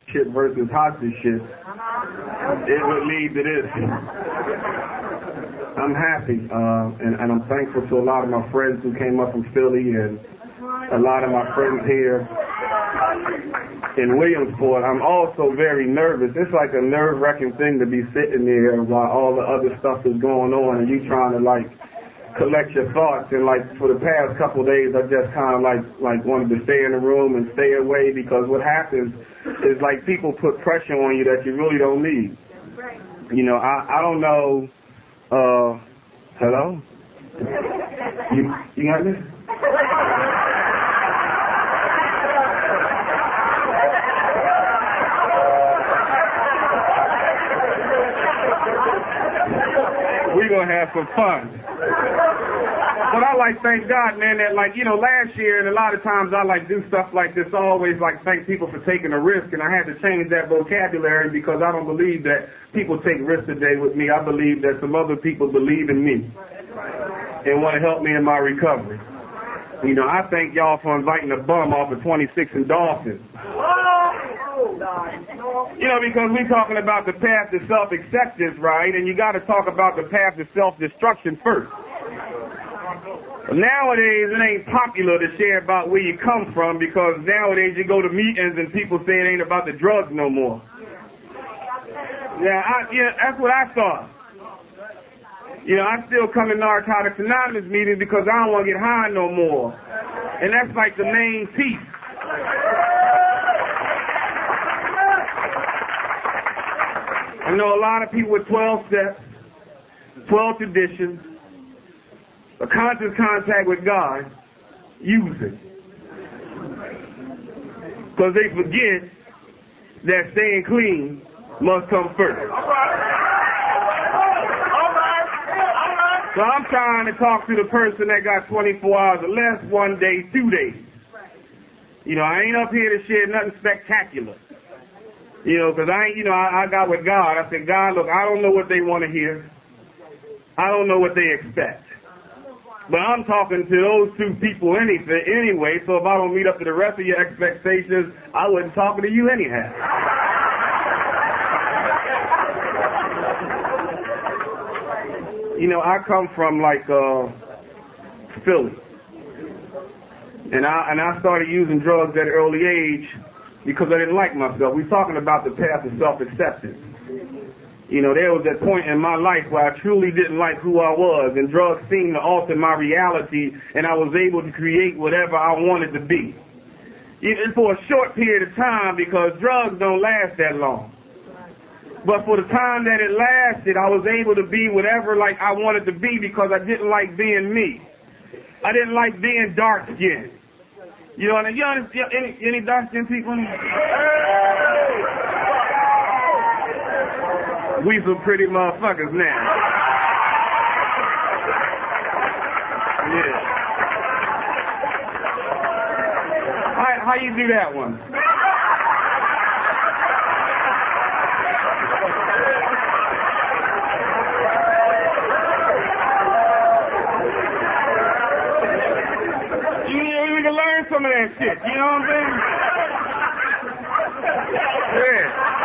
shit versus hostage shit, it would lead to this. I'm happy, and I'm thankful to a lot of my friends who came up from Philly and a lot of my friends here in Williamsport. I'm also very nervous. It's like a nerve-wracking thing to be sitting there while all the other stuff is going on and you trying to like collect your thoughts. And like for the past couple of days, I just kind of like wanted to stay in the room and stay away, because what happens is like people put pressure on you that you really don't need. You know, I don't know. Hello? You got this? We're going to have some fun. But I thank God, man, that last year and a lot of times I do stuff like this, I always thank people for taking a risk, and I had to change that vocabulary because I don't believe that people take risks today with me. I believe that some other people believe in me and want to help me in my recovery. You know, I thank y'all for inviting a bum off of 26 in Dawson. You know, because we're talking about the path to self-acceptance, right? And you got to talk about the path to self-destruction first. Nowadays, it ain't popular to share about where you come from, because nowadays you go to meetings and people say it ain't about the drugs no more. Yeah, that's what I thought. You know, I still come to Narcotics Anonymous meetings because I don't want to get high no more. And that's like the main piece. I know a lot of people with 12 steps, 12 traditions, a conscious contact with God, use it. Because they forget that staying clean must come first. So I'm trying to talk to the person that got 24 hours or less, 1 day, 2 days. You know, I ain't up here to share nothing spectacular. You know, because I got with God. I said, God, look, I don't know what they want to hear. I don't know what they expect. But I'm talking to those two people anyway, so if I don't meet up to the rest of your expectations, I wasn't talking to you anyhow. You know, I come from Philly. And I started using drugs at an early age because I didn't like myself. We're talking about the path of self-acceptance. You know, there was that point in my life where I truly didn't like who I was, and drugs seemed to alter my reality, and I was able to create whatever I wanted to be. Even for a short period of time, because drugs don't last that long. But for the time that it lasted, I was able to be whatever I wanted to be, because I didn't like being me. I didn't like being dark-skinned. You know, any dark-skinned people? We some pretty motherfuckers now. Yeah. How you do that one? We can learn some of that shit. You know what I'm saying? Yeah.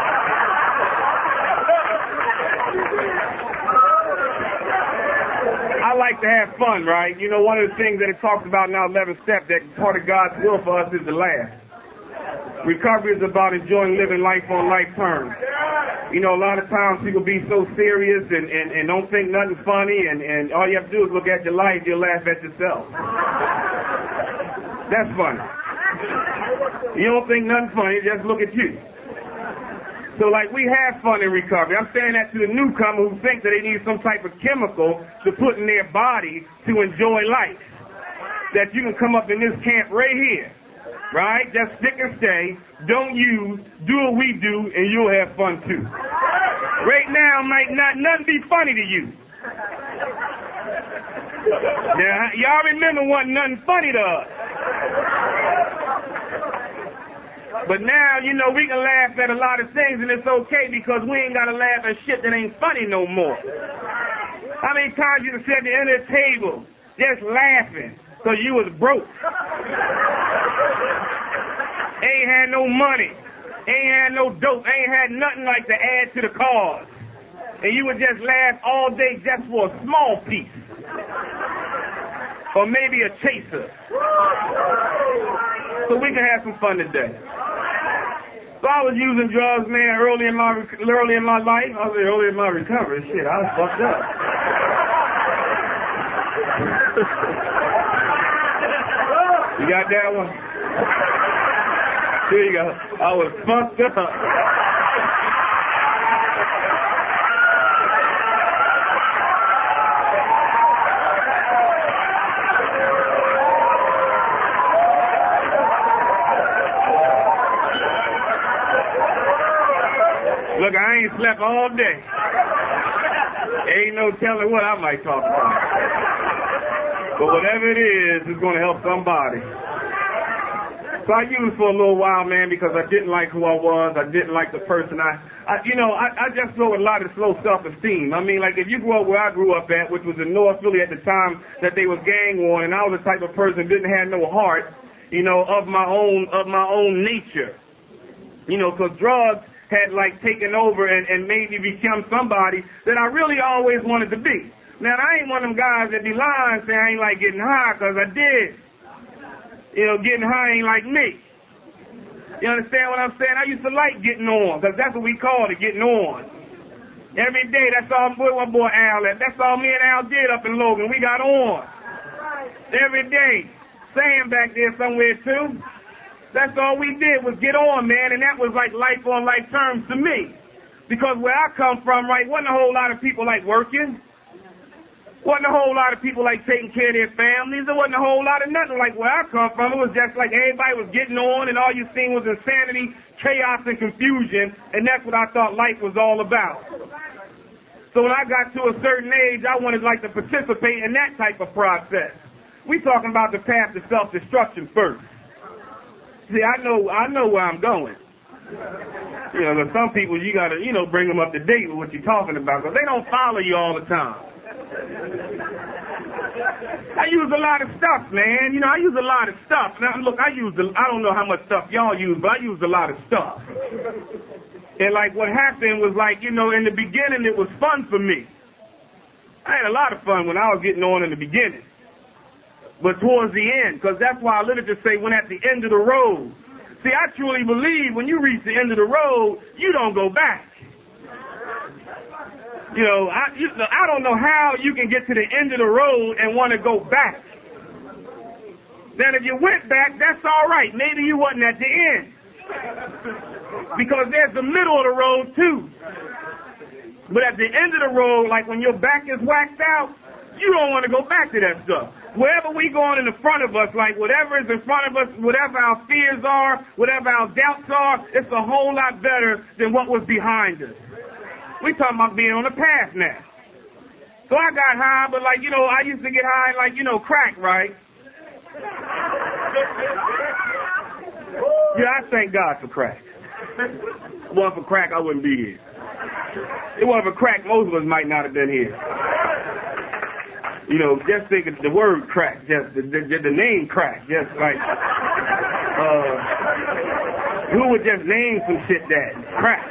I like to have fun, right? You know, one of the things that it talks about in our 11th step, that part of God's will for us is to laugh. Recovery is about enjoying living life on life terms. You know, a lot of times people be so serious and don't think nothing funny, and all you have to do is look at your life, you'll laugh at yourself. That's funny. You don't think nothing funny, just look at you. So we have fun in recovery. I'm saying that to the newcomer who think that they need some type of chemical to put in their body to enjoy life. That you can come up in this camp right here, right? Just stick and stay, don't use, do what we do, and you'll have fun too. Right now might nothing be funny to you. Now, y'all remember wasn't nothing funny to us. But now, you know, we can laugh at a lot of things, and it's okay, because we ain't got to laugh at shit that ain't funny no more. How many times you can sit at the end of the table just laughing because you was broke? Ain't had no money. Ain't had no dope, ain't had nothing like to add to the cause. And you would just laugh all day just for a small piece. Or maybe a chaser. So we can have some fun today. So I was using drugs, man, early in my life. I was early in my recovery. Shit, I was fucked up. You got that one? Here you go. I was fucked up. Look, I ain't slept all day. Ain't no telling what I might talk about. But whatever it is, it's going to help somebody. So I used for a little while, man, because I didn't like who I was. I didn't like the person I just grew with a lot of low self-esteem. I mean, like, if you grew up where I grew up at, which was in North Philly at the time that they was gang war, and I was the type of person that didn't have no heart, of my own nature. Because drugs had, like, taken over and made me become somebody that I really always wanted to be. Now, I ain't one of them guys that be lying saying I ain't like getting high, because I did. Getting high ain't like me. You understand what I'm saying? I used to like getting on, because that's what we called it, getting on. Every day, that's all my boy Al at. That's all me and Al did up in Logan. We got on. Every day. Sam back there somewhere, too. That's all we did was get on, man, and that was like life on life terms to me. Because where I come from, right, wasn't a whole lot of people like working. Wasn't a whole lot of people like taking care of their families. There wasn't a whole lot of nothing like where I come from. It was just like everybody was getting on and all you seen was insanity, chaos, and confusion, and that's what I thought life was all about. So when I got to a certain age, I wanted like to participate in that type of process. We talking about the path to self-destruction first. See, I know where I'm going. But some people you gotta, bring them up to date with what you're talking about, because they don't follow you all the time. I use a lot of stuff, man. I use a lot of stuff. Now, look, I don't know how much stuff y'all use, but I use a lot of stuff. And, like, what happened was, like, in the beginning, it was fun for me. I had a lot of fun when I was getting on in the beginning. But towards the end, because that's why literature say when at the end of the road. See, I truly believe when you reach the end of the road, you don't go back. I don't know how you can get to the end of the road and want to go back. Then if you went back, that's all right. Maybe you wasn't at the end. Because there's the middle of the road, too. But at the end of the road, like when your back is whacked out, you don't want to go back to that stuff. Wherever we going in the front of us, like whatever is in front of us, whatever our fears are, whatever our doubts are, it's a whole lot better than what was behind us. We talking about being on the path now. So I got high, but like, I used to get high like, crack, right? Yeah, I thank God for crack. If it wasn't for crack, I wouldn't be here. If it wasn't for crack, most of us might not have been here. Just think of the word crack, just the name crack, just like, who would just name some shit that? Crack.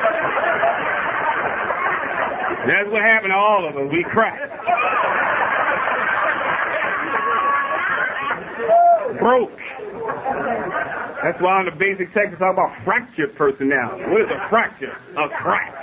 That's what happened to all of us. We cracked. Broke. That's why in the basic text it's talk about fractured personality. What is a fracture? A crack.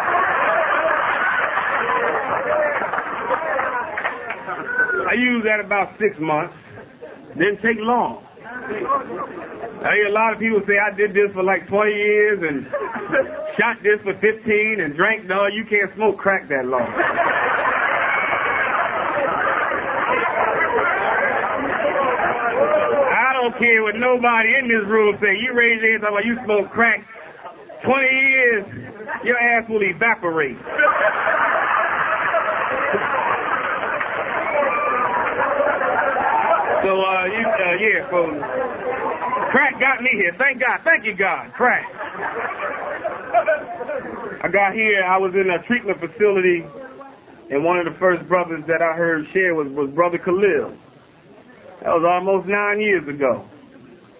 I used that about 6 months. Didn't take long. I hear a lot of people say I did this for like 20 years and shot this for 15 and drank. No, you can't smoke crack that long. I don't care what nobody in this room say. You raise your hand talking about you smoke crack 20 years, your ass will evaporate. So, folks. Crack got me here. Thank God. Thank you, God. Crack. I got here. I was in a treatment facility, and one of the first brothers that I heard share was Brother Khalil. That was almost 9 years ago.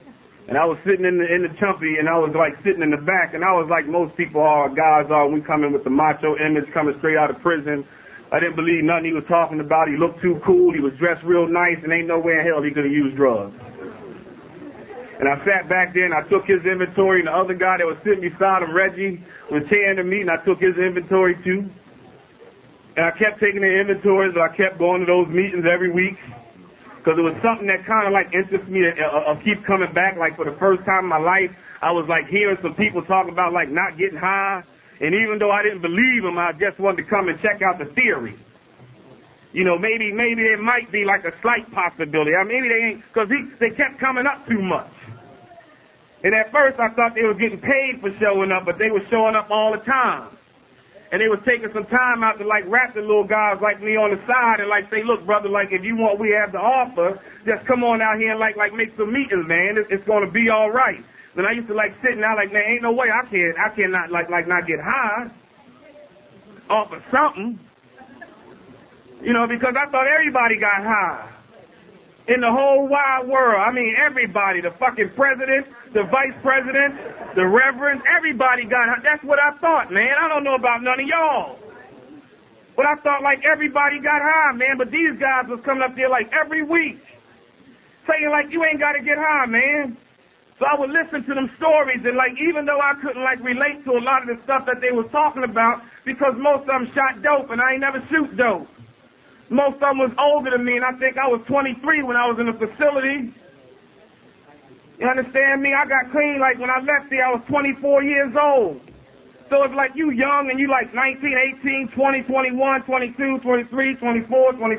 And I was sitting in the chumpy, and I was like sitting in the back, and I was like most people are, guys are, we come in with the macho image coming straight out of prison. I didn't believe nothing he was talking about. He looked too cool. He was dressed real nice, and ain't no way in hell he could have used drugs. And I sat back there, and I took his inventory, and the other guy that was sitting beside him, Reggie, was tearing the meat, and I took his inventory too. And I kept taking the inventories, and I kept going to those meetings every week. Because it was something that kind of like interests me to keep coming back. Like for the first time in my life, I was like hearing some people talk about like not getting high. And even though I didn't believe them, I just wanted to come and check out the theory. You know, maybe it might be like a slight possibility. I mean, maybe they ain't, because they kept coming up too much. And at first I thought they were getting paid for showing up, but they were showing up all the time. And they was taking some time out to like rap the little guys like me on the side and like say, look, brother, like if you want, we have to offer, just come on out here and like make some meetings, man. It's going to be all right. Then I used to like sitting out like, man, ain't no way I cannot like not get high off of something. You know, because I thought everybody got high in the whole wide world. I mean, everybody, the fucking president, the vice president, the reverend, everybody got high. That's what I thought, man. I don't know about none of y'all. But I thought like everybody got high, man. But these guys was coming up there like every week saying like, you ain't got to get high, man. So I would listen to them stories and like, even though I couldn't like relate to a lot of the stuff that they was talking about because most of them shot dope and I ain't never shoot dope. Most of them was older than me, and I think I was 23 when I was in the facility. You understand me? I got clean, like, when I left there, I was 24 years old. So it's like you young, and you like 19, 18, 20, 21, 22, 23, 24, 25, 26,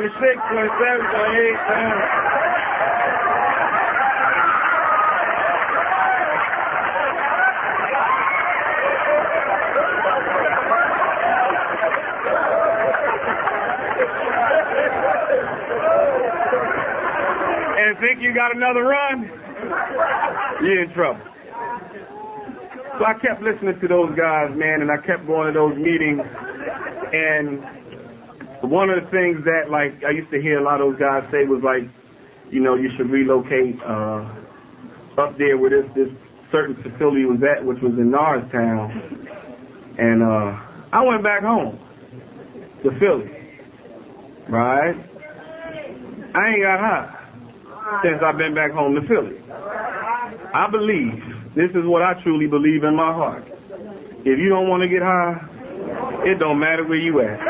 27, 28, and think you got another run, you're in trouble. So I kept listening to those guys, man, and I kept going to those meetings. And one of the things that, like, I used to hear a lot of those guys say was, like, you know, you should relocate up there where this certain facility was at, which was in Norristown. And I went back home to Philly, right? I ain't got high since I've been back home to Philly. I believe, this is what I truly believe in my heart. If you don't want to get high, it don't matter where you at.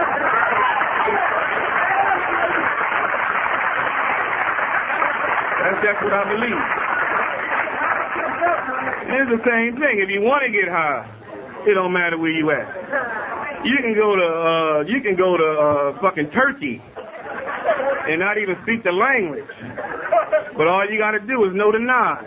That's just what I believe. It's the same thing. If you want to get high, it don't matter where you at. You can go to fucking Turkey and not even speak the language. But all you got to do is know the nod.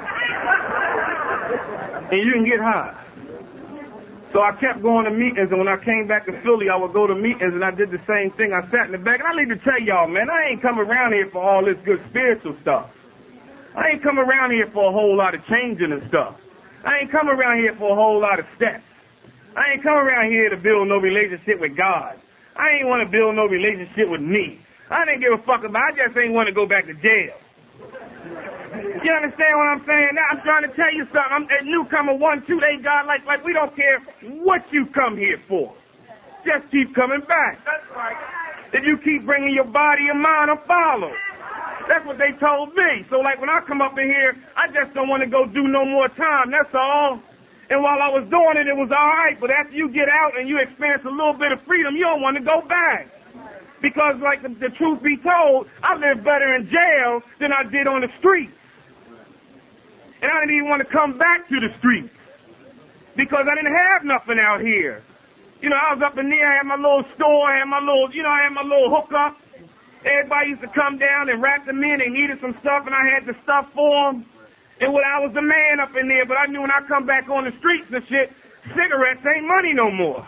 And you can get high. So I kept going to meetings, and when I came back to Philly, I would go to meetings, and I did the same thing. I sat in the back, and I need to tell y'all, man, I ain't come around here for all this good spiritual stuff. I ain't come around here for a whole lot of changing and stuff. I ain't come around here for a whole lot of steps. I ain't come around here to build no relationship with God. I ain't want to build no relationship with me. I didn't give a fuck about it. I just ain't want to go back to jail. You understand what I'm saying? Now I'm trying to tell you something. I'm a newcomer 1, 2, they God like we don't care what you come here for. Just keep coming back. That's right. If you keep bringing your body and mind, I'll follow. That's what they told me. So like when I come up in here, I just don't want to go do no more time. That's all. And while I was doing it, it was all right. But after you get out and you experience a little bit of freedom, you don't want to go back. Because, like the truth be told, I lived better in jail than I did on the streets. And I didn't even want to come back to the streets because I didn't have nothing out here. You know, I was up in there, I had my little store, I had my little, I had my little hookup. Everybody used to come down and rap to me, and they needed some stuff, and I had the stuff for them. And I was the man up in there, but I knew when I come back on the streets and shit, cigarettes ain't money no more.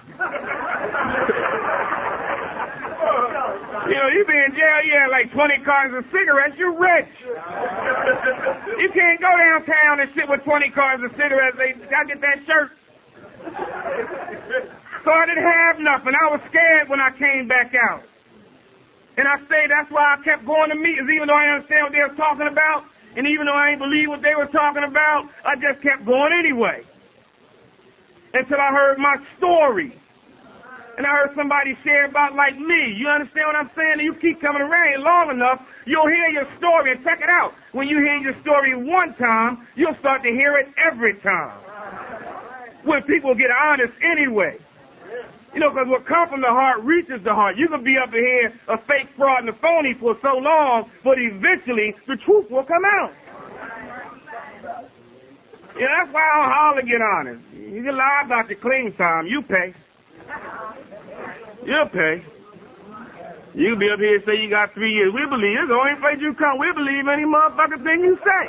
You know, you be in jail, you have like 20 cartons of cigarettes, you're rich. You can't go downtown and sit with 20 cartons of cigarettes. I get that shirt. So I didn't have nothing. I was scared when I came back out. And I say that's why I kept going to meetings, even though I understand what they were talking about. And even though I ain't believe what they were talking about, I just kept going anyway. Until I heard my story. And I heard somebody share about like me. You understand what I'm saying? And you keep coming around here long enough, you'll hear your story. And check it out. When you hear your story one time, you'll start to hear it every time. When people get honest anyway. You know, because what comes from the heart reaches the heart. You can be up in here a fake fraud and a phony for so long, but eventually the truth will come out. Yeah, that's why I don't holler get honest. You can lie about your clean time. You pay. You'll pay. You can be up here and say you got 3 years. We believe it. The only place you come, we believe any motherfucking thing you say.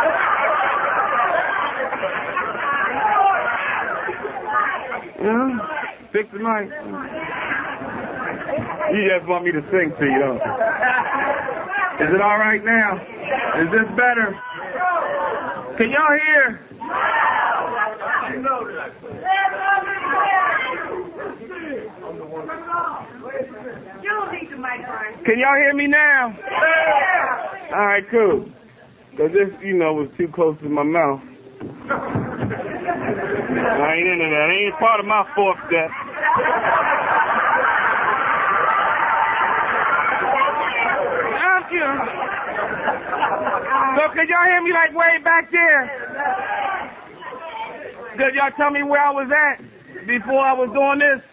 Fix the mic. You just want me to sing to you, don't you? Is it all right now? Is this better? Can y'all hear? Can y'all hear me now? All right, cool. Because this, was too close to my mouth. I ain't into that. It ain't part of my fourth step. Thank you. So could y'all hear me like way back there? Could y'all tell me where I was at before I was doing this?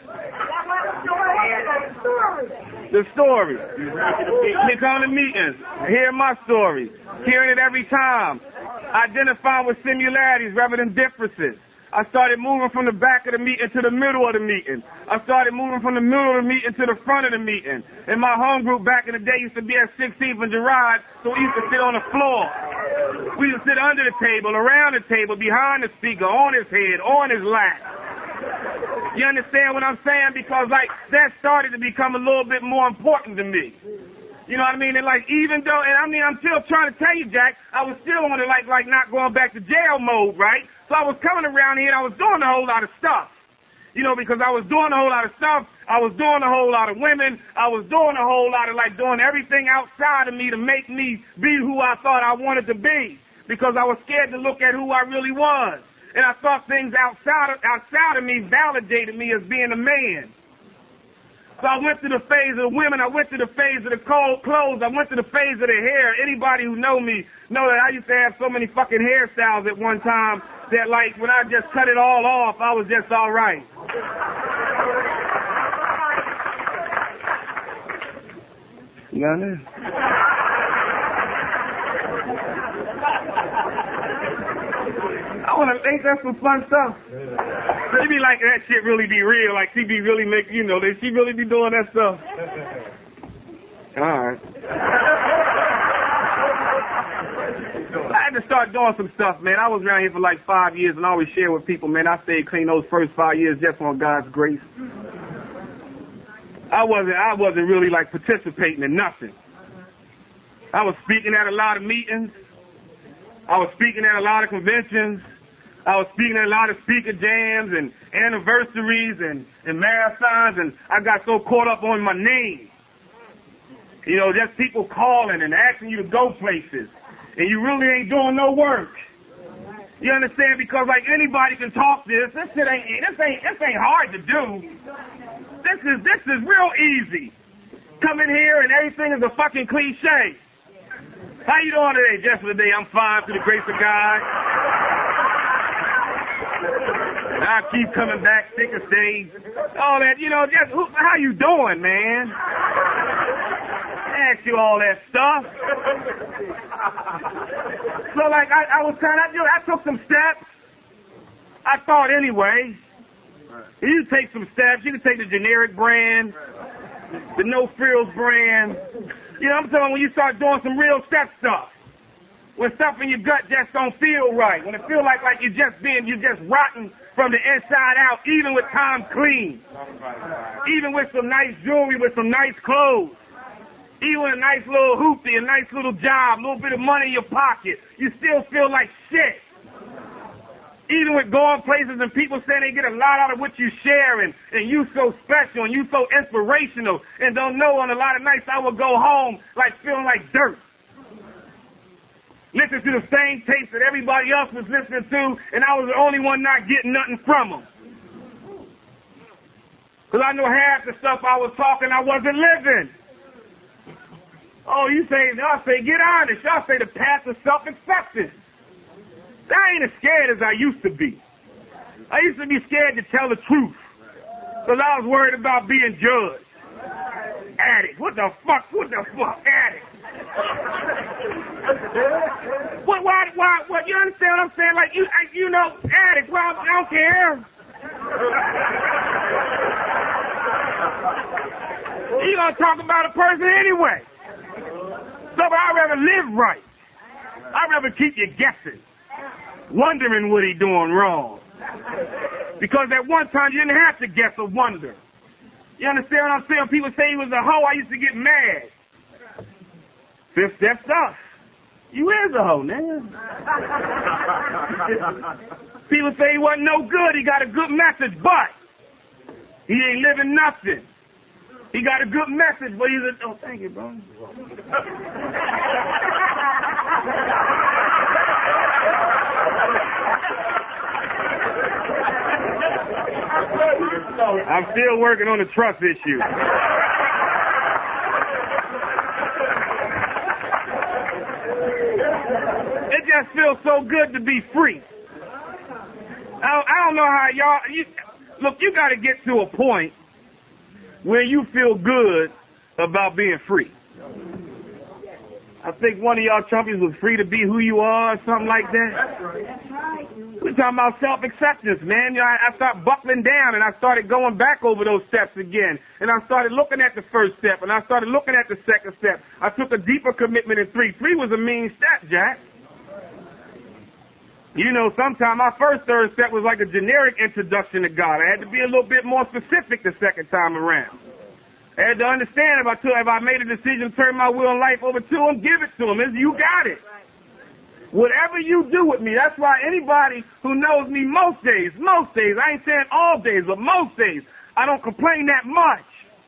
The story. Me coming to meetings, hearing my story, hearing it every time, identifying with similarities rather than differences. I started moving from the back of the meeting to the middle of the meeting. I started moving from the middle of the meeting to the front of the meeting. And my home group back in the day used to be at 16th and Girard, so we used to sit on the floor. We used to sit under the table, around the table, behind the speaker, on his head, on his lap. You understand what I'm saying? Because, that started to become a little bit more important to me. You know what I mean? And, even though, I'm still trying to tell you, Jack, I was still on it, not going back to jail mode, right? So I was coming around here and I was doing a whole lot of stuff. Because I was doing a whole lot of stuff. I was doing a whole lot of women. I was doing a whole lot of, doing everything outside of me to make me be who I thought I wanted to be. Because I was scared to look at who I really was. And I thought things outside of me validated me as being a man. So I went through the phase of the women. I went through the phase of the clothes. I went through the phase of the hair. Anybody who know me know that I used to have so many fucking hairstyles at one time that, when I just cut it all off, I was just all right. You got it? Ain't that some fun stuff? They be like, that shit really be real. She be really she really be doing that stuff. All right. I had to start doing some stuff, man. I was around here for 5 years and I always share with people, man, I stayed clean those first 5 years just on God's grace. I wasn't really participating in nothing. I was speaking at a lot of meetings. I was speaking at a lot of conventions. I was speaking at a lot of speaker jams and anniversaries and marathons, and I got so caught up on my name. Just people calling and asking you to go places, and you really ain't doing no work. You understand? Because anybody can talk this. This ain't hard to do. This is real easy. Come in here and everything is a fucking cliche. How you doing today, Jeff? Today I'm fine through the grace of God. I keep coming back, sick of stage. All that, how you doing, man? I ask you all that stuff. So, I took some steps. I thought anyway. You take some steps. You can take the generic brand, the no frills brand. I'm talking when you start doing some real step stuff. When stuff in your gut just don't feel right. When it feel like you're just rotten from the inside out, even with time clean. Even with some nice jewelry, with some nice clothes. Even with a nice little hoopty, a nice little job, a little bit of money in your pocket. You still feel like shit. Even with going places and people saying they get a lot out of what you share and you so special and you so inspirational and don't know on a lot of nights I will go home feeling like dirt. listening to the same tapes that everybody else was listening to, and I was the only one not getting nothing from them. Because I know half the stuff I was talking I wasn't living. Oh, y'all say, get honest. Y'all say the path of self-acceptance. I ain't as scared as I used to be. I used to be scared to tell the truth because I was worried about being judged. Addict. What the fuck? Addict. What? You understand what I'm saying? Like, addict. Well, I don't care. You gonna talk about a person anyway. So, but I'd rather live right. I'd rather keep you guessing, wondering what he doing wrong. Because at one time you didn't have to guess or wonder. You understand what I'm saying? When people say he was a hoe, I used to get mad. Fifth step stuff. You is a hoe, man. People say he wasn't no good. He got a good message, but he ain't living nothing. He got a good message, but he's a... Oh, thank you, bro. I'm still working on the trust issue. It just feels so good to be free. I don't know how y'all... Look, you got to get to a point where you feel good about being free. I think one of y'all chumpies was free to be who you are or something like that. We're talking about self-acceptance, man. I started buckling down and I started going back over those steps again. And I started looking at the first step and I started looking at the second step. I took a deeper commitment in 3. 3 was a mean step, Jack. You know, sometimes my first third step was like a generic introduction to God. I had to be a little bit more specific the second time around. I had to understand if I made a decision to turn my will and life over to him, give it to him. You got it. Whatever you do with me, that's why anybody who knows me most days, I ain't saying all days, but most days, I don't complain that much.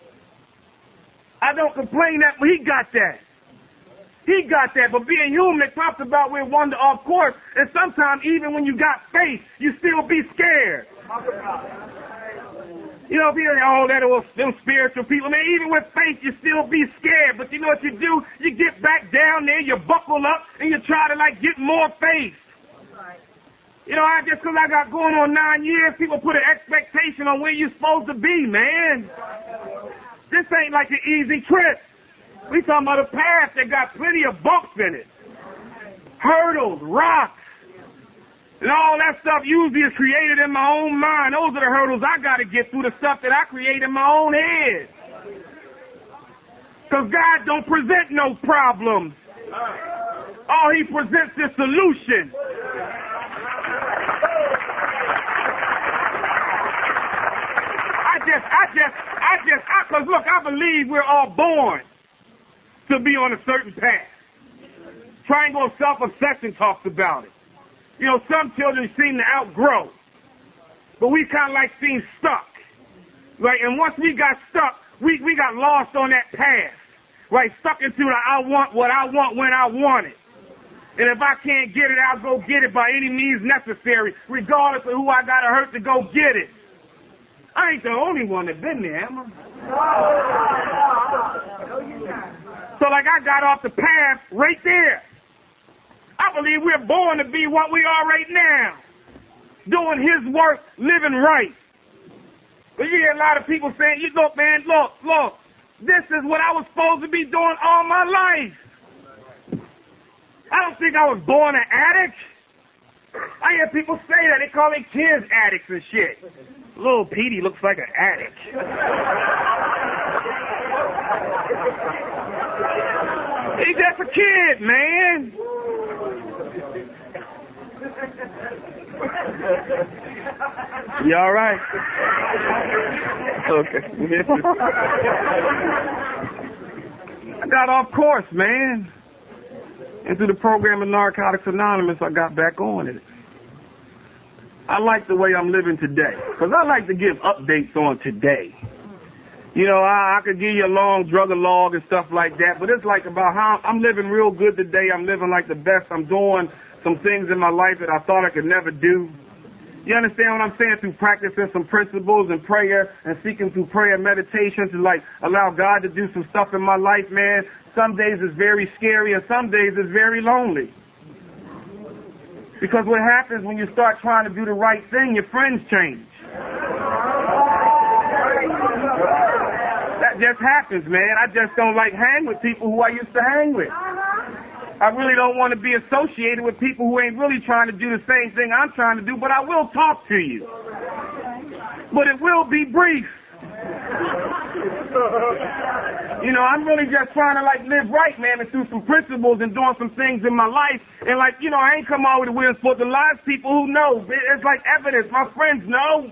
I don't complain that, he got that. He got that, but being human, it talks about we're wander off course, and sometimes even when you got faith, you still be scared. You know, people say, oh, that was them spiritual people. Man, even with faith, you still be scared. But you know what you do? You get back down there, you buckle up, and you try to, get more faith. You know, just because I got going on 9 years, people put an expectation on where you're supposed to be, man. This ain't like an easy trip. We talking about a path that got plenty of bumps in it. Hurdles, rocks, and all that stuff usually is created in my own mind. Those are the hurdles I got to get through, the stuff that I create in my own head. Because God don't present no problems. All he presents is solution. Because look, I believe we're all born to be on a certain path. Triangle of self-obsession talks about it. You know, some children seem to outgrow, but we kind of seem stuck. Right? And once we got stuck, we got lost on that path. Right? Stuck into the I want what I want when I want it. And if I can't get it, I'll go get it by any means necessary, regardless of who I got to hurt to go get it. I ain't the only one that's been there, am I? So I got off the path right there. I believe we're born to be what we are right now. Doing his work, living right. But you hear a lot of people saying, look, this is what I was supposed to be doing all my life. I don't think I was born an addict. I hear people say that. They call their kids addicts and shit. Little Petey looks like an addict. He's just a kid, man. You all right? Okay. I got off course, man. And through the program of Narcotics Anonymous, I got back on it. I like the way I'm living today, because I like to give updates on today. You know, I could give you a long drug log and stuff like that, but it's like about how I'm living real good today. I'm living like the best. I'm doing some things in my life that I thought I could never do. You understand what I'm saying? Through practicing some principles and prayer and seeking through prayer and meditation to like allow God to do some stuff in my life, man. Some days it's very scary and some days it's very lonely. Because what happens when you start trying to do the right thing, your friends change. That just happens, man. I just don't like hang with people who I used to hang with. I really don't want to be associated with people who ain't really trying to do the same thing I'm trying to do, but I will talk to you. But it will be brief. You know, I'm really just trying to like live right, man, and through some principles and doing some things in my life. And like, you know, I ain't come out with a win for the live people who know. It's like evidence. My friends know.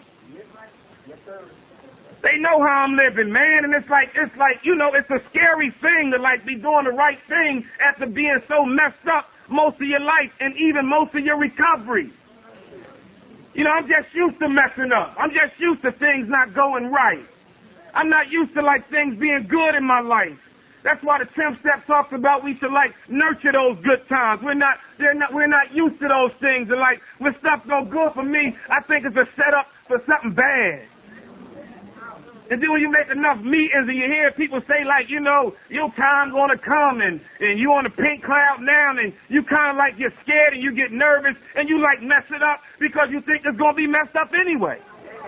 They know how I'm living, man, and it's like, you know, it's a scary thing to like be doing the right thing after being so messed up most of your life and even most of your recovery. You know, I'm just used to messing up. I'm just used to things not going right. I'm not used to like things being good in my life. That's why the 10th step talks about we should like nurture those good times. We're not used to those things, and like when stuff go good for me, I think it's a setup for something bad. And then when you make enough meetings and you hear people say like, you know, your time gonna come and you on the pink cloud now and you kind of like you're scared and you get nervous and you like mess it up because you think it's gonna be messed up anyway.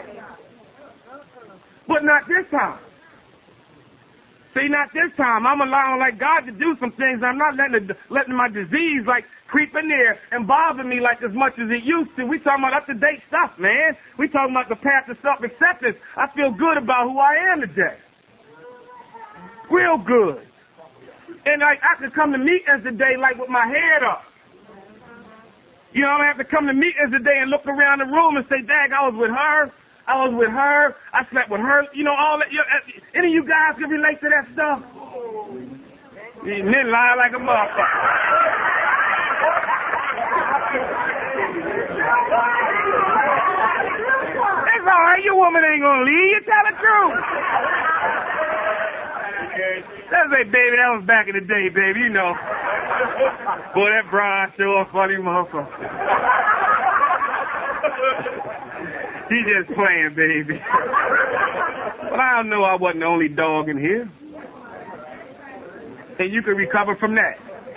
But not this time. See, not this time. I'm allowing like God to do some things. I'm not letting my disease like creep in there and bother me like as much as it used to. We talking about up-to-date stuff, man. We talking about the path to self-acceptance. I feel good about who I am today. Real good. And like I could come to meetings today like with my head up. You know, I don't have to come to meetings today and look around the room and say, "Dag, I was with her. I was with her. I slept with her." You know, all that. Any of you guys can relate to that stuff? And then lie like a motherfucker. It's all right. Your woman ain't gonna leave. You tell the truth. That's like, baby, that was back in the day, baby. You know. Boy, that Brian sure a funny motherfucker. He just playing, baby. But I know I wasn't the only dog in here. And you can recover from that.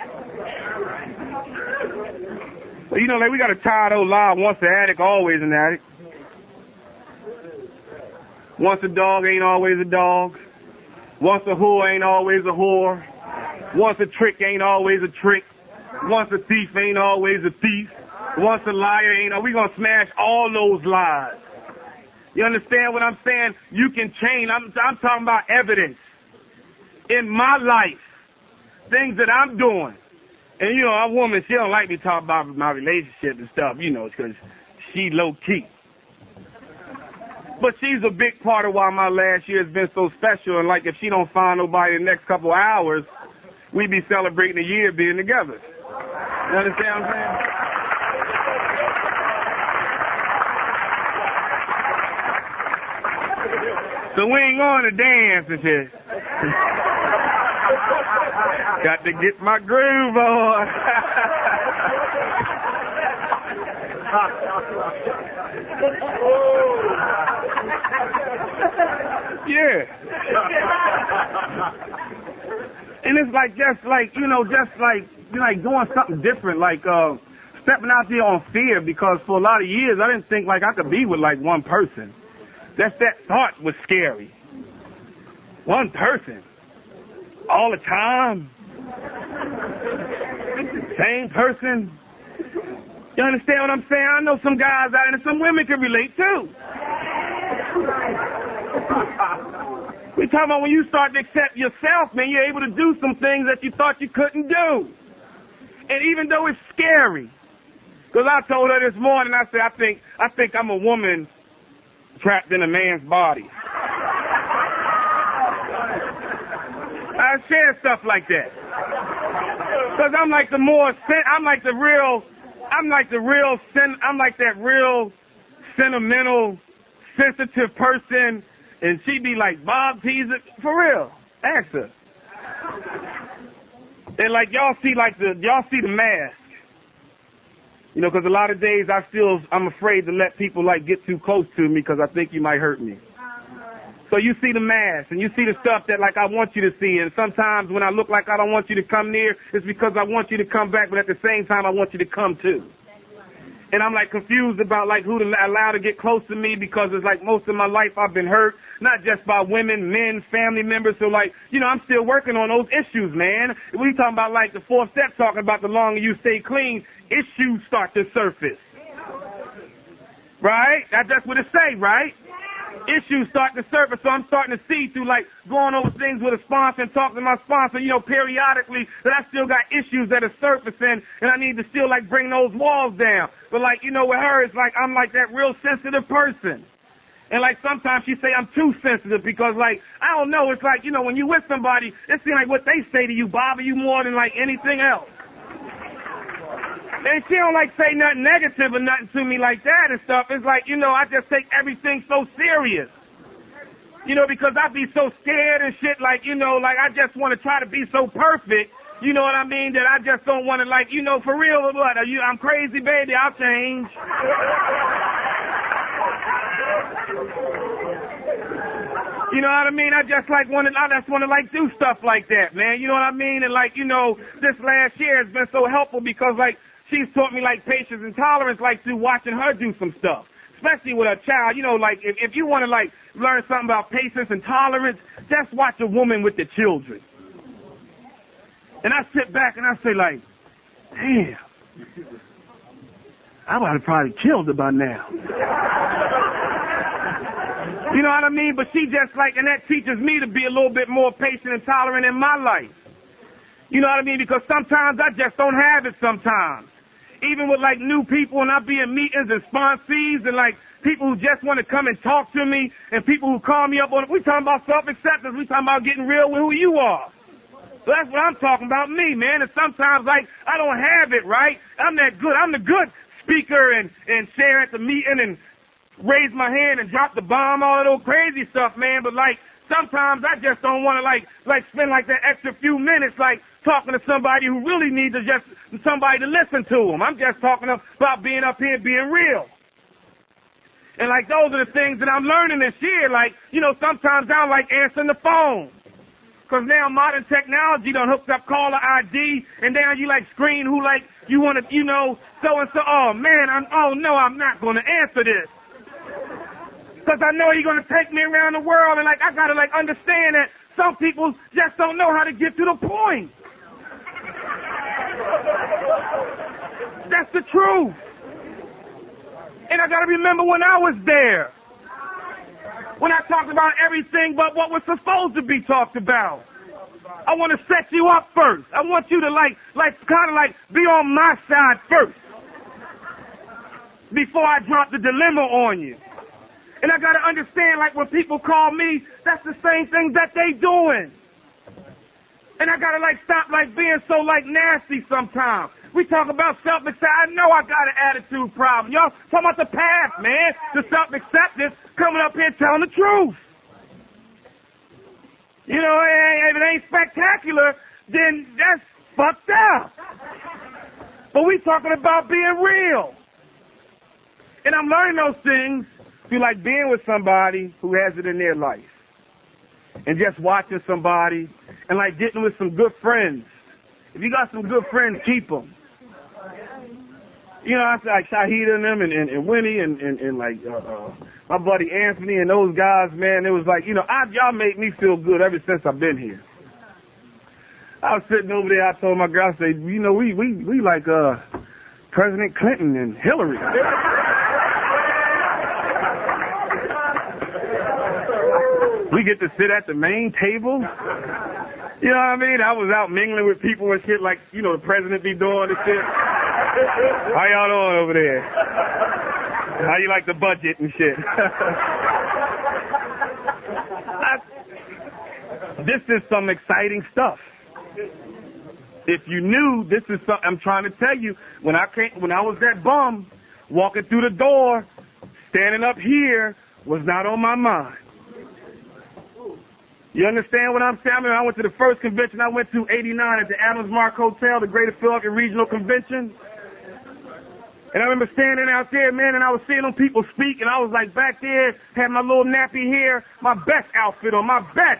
But you know, like we got a tired old lie, once an addict, always an addict. Once a dog ain't always a dog. Once a whore ain't always a whore. Once a trick ain't always a trick. Once a thief ain't always a thief. Once a liar ain't, we gonna smash all those lies. You understand what I'm saying? You can change. I'm talking about evidence in my life, things that I'm doing. And you know, a woman, she don't like me talking about my relationship and stuff, you know, because she low key. But she's a big part of why my last year has been so special. And like, if she don't find nobody in the next couple of hours, we be celebrating a year being together. You understand what I'm saying? So we ain't going to dance and shit. Got to get my groove on. Yeah. And it's like just like doing something different, like stepping out there on fear, because for a lot of years I didn't think like I could be with like one person. That thought was scary. One person. All the time. Same person. You understand what I'm saying? I know some guys out there and some women can relate too. We talking about when you start to accept yourself, man, you're able to do some things that you thought you couldn't do. And even though it's scary, because I told her this morning, I said, I think I'm a woman trapped in a man's body. I share stuff like that. Because I'm like that real sentimental, sensitive person And she be like, Bob teaser, for real. Ask her. And like y'all see the mask. You know, because a lot of days I'm afraid to let people like get too close to me because I think you might hurt me. So you see the mask and you see the stuff that like I want you to see. And sometimes when I look like I don't want you to come near, it's because I want you to come back, but at the same time I want you to come too. And I'm like confused about like who to allow to get close to me because it's like most of my life I've been hurt, not just by women, men, family members. So like, you know, I'm still working on those issues, man. We talking about like the 4th step, talking about the longer you stay clean, issues start to surface. Right? That's what it say, right? Issues start to surface, so I'm starting to see through like going over things with a sponsor and talking to my sponsor, you know, periodically that I still got issues that are surfacing and I need to still like bring those walls down. But like, you know, with her, it's like I'm like that real sensitive person. And like sometimes she say I'm too sensitive because like, I don't know, it's like, you know, when you with somebody, it seems like what they say to you bother you more than like anything else. And she don't like say nothing negative or nothing to me like that and stuff. It's like, you know, I just take everything so serious. You know, because I be so scared and shit, like, you know, like I just want to try to be so perfect, you know what I mean, that I just don't want to like, you know, for real, what, I'm crazy, baby, I'll change. You know what I mean? I just like want to like do stuff like that, man. You know what I mean? And like, you know, this last year has been so helpful because like, she's taught me like patience and tolerance, like through watching her do some stuff, especially with a child. You know, like if you want to like learn something about patience and tolerance, just watch a woman with the children. And I sit back and I say like, damn, I would have probably killed her by now. You know what I mean? But she just like, and that teaches me to be a little bit more patient and tolerant in my life. You know what I mean? Because sometimes I just don't have it sometimes. Even with like new people and I be in meetings and sponsees and like people who just want to come and talk to me and people who call me up on it. We talking about self-acceptance. We talking about getting real with who you are. So that's what I'm talking about, me, man. And sometimes like I don't have it, right? I'm that good. I'm the good speaker and share at the meeting and raise my hand and drop the bomb, all of those crazy stuff, man. But like sometimes I just don't want to like spend like that extra few minutes like talking to somebody who really needs to just somebody to listen to them. I'm just talking about being up here, being real. And like those are the things that I'm learning this year. Like, you know, sometimes I don't like answering the phone. Because now modern technology done hooked up caller ID and now you like screen who like you want to, you know, so-and-so. Oh man, I'm not going to answer this. Because I know you're going to take me around the world and like I got to like understand that some people just don't know how to get to the point. That's the truth. And I got to remember when I was there. When I talked about everything but what was supposed to be talked about. I want to set you up first. I want you to like kind of like be on my side first. Before I drop the dilemma on you. And I got to understand, like, when people call me, that's the same thing that they doing. And I got to, like, stop, like, being so, like, nasty sometimes. We talk about self-acceptance. I know I got an attitude problem. Y'all talking about the path, man. The self-acceptance coming up here telling the truth. You know, if it ain't spectacular, then that's fucked up. But we talking about being real. And I'm learning those things. Feel like being with somebody who has it in their life and just watching somebody and like getting with some good friends. If you got some good friends, keep them. You know, I like Shahida and them and Winnie and like my buddy Anthony and those guys, man. It was like, you know, y'all make me feel good ever since I've been here. I was sitting over there. I told my girl, I said, you know, we like President Clinton and Hillary. We get to sit at the main table. You know what I mean? I was out mingling with people and shit like, you know, the president be doing and shit. How y'all doing over there? How you like the budget and shit? This is some exciting stuff. If you knew, this is something I'm trying to tell you. When I was that bum, walking through the door, standing up here was not on my mind. You understand what I'm saying? I mean, I went to the first convention I went to, 89, at the Adams Mark Hotel, the Greater Philadelphia Regional Convention. And I remember standing out there, man, and I was seeing them people speak, and I was like back there, had my little nappy hair, my best outfit on, my best,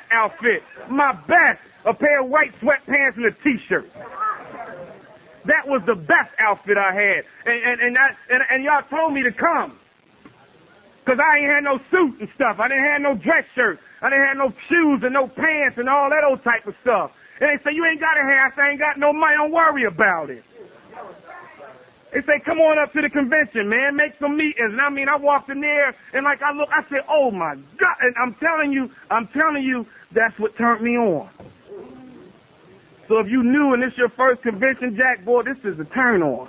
a pair of white sweatpants and a T-shirt. That was the best outfit I had. And y'all told me to come. Because I ain't had no suit and stuff. I didn't have no dress shirt. I didn't have no shoes and no pants and all that old type of stuff. And they say, you ain't got a hair. I say, I ain't got no money. Don't worry about it. They say, come on up to the convention, man. Make some meetings. And I mean, I walked in there and like I said, oh my God. And I'm telling you, that's what turned me on. So if you new and this your first convention, Jack, boy, this is a turn on.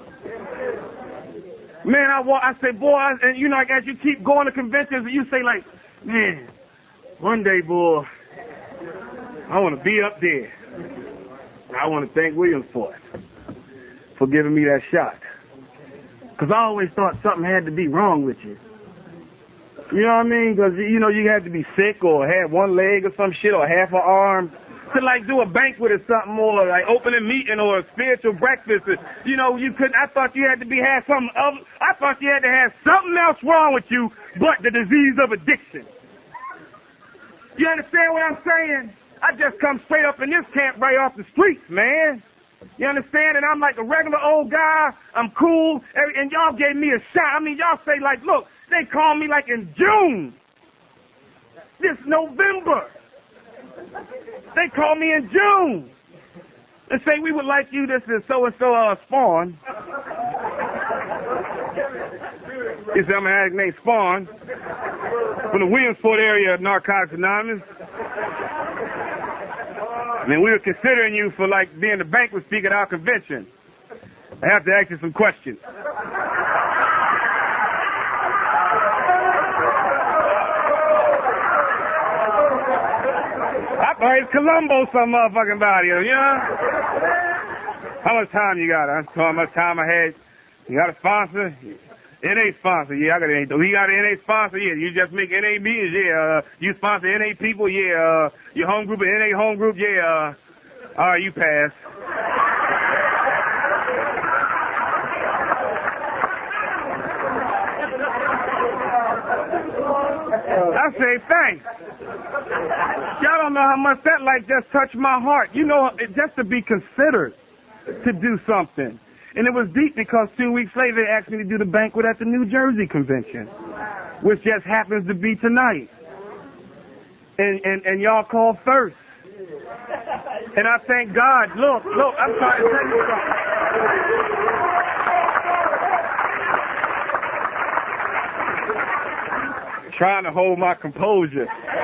Man, I say, boy, and you know, like as you keep going to conventions, and you say like, man, one day, boy, I want to be up there. I want to thank Williamsport for giving me that shot. Because I always thought something had to be wrong with you. You know what I mean? Because, you know, you had to be sick or have one leg or some shit or half an arm to, like, do a banquet or something or, like, open a meeting or a spiritual breakfast. You know, you couldn't. I thought you had to have something other. I thought you had to have something else wrong with you but the disease of addiction. You understand what I'm saying? I just come straight up in this camp right off the streets, man. You understand? And I'm like a regular old guy. I'm cool. And y'all gave me a shot. I mean, y'all say like, look, they called me like in June. This November. They called me in June. And say, we would like you, this is so-and-so Spawn. He said, I'm an addict named Spawn. From the Williamsport area of Narcotics Anonymous. I mean, we were considering you for, like, being the banquet speaker at our convention. I have to ask you some questions. I thought it's Columbo some motherfucking body, you know? How much time you got? I told him how much time I had. You got a sponsor? NA sponsor, yeah, I got an NA. We got an NA sponsor, yeah. You just make NA meetings, yeah. You sponsor NA people, yeah. Your home group, NA home group, yeah. All right, you pass. I say thanks. Y'all don't know how much that like just touched my heart. You know, just to be considered to do something. And it was deep because 2 weeks later they asked me to do the banquet at the New Jersey convention, which just happens to be tonight. And y'all called first. And I thank God. Look, I'm trying to tell you something. Trying to hold my composure.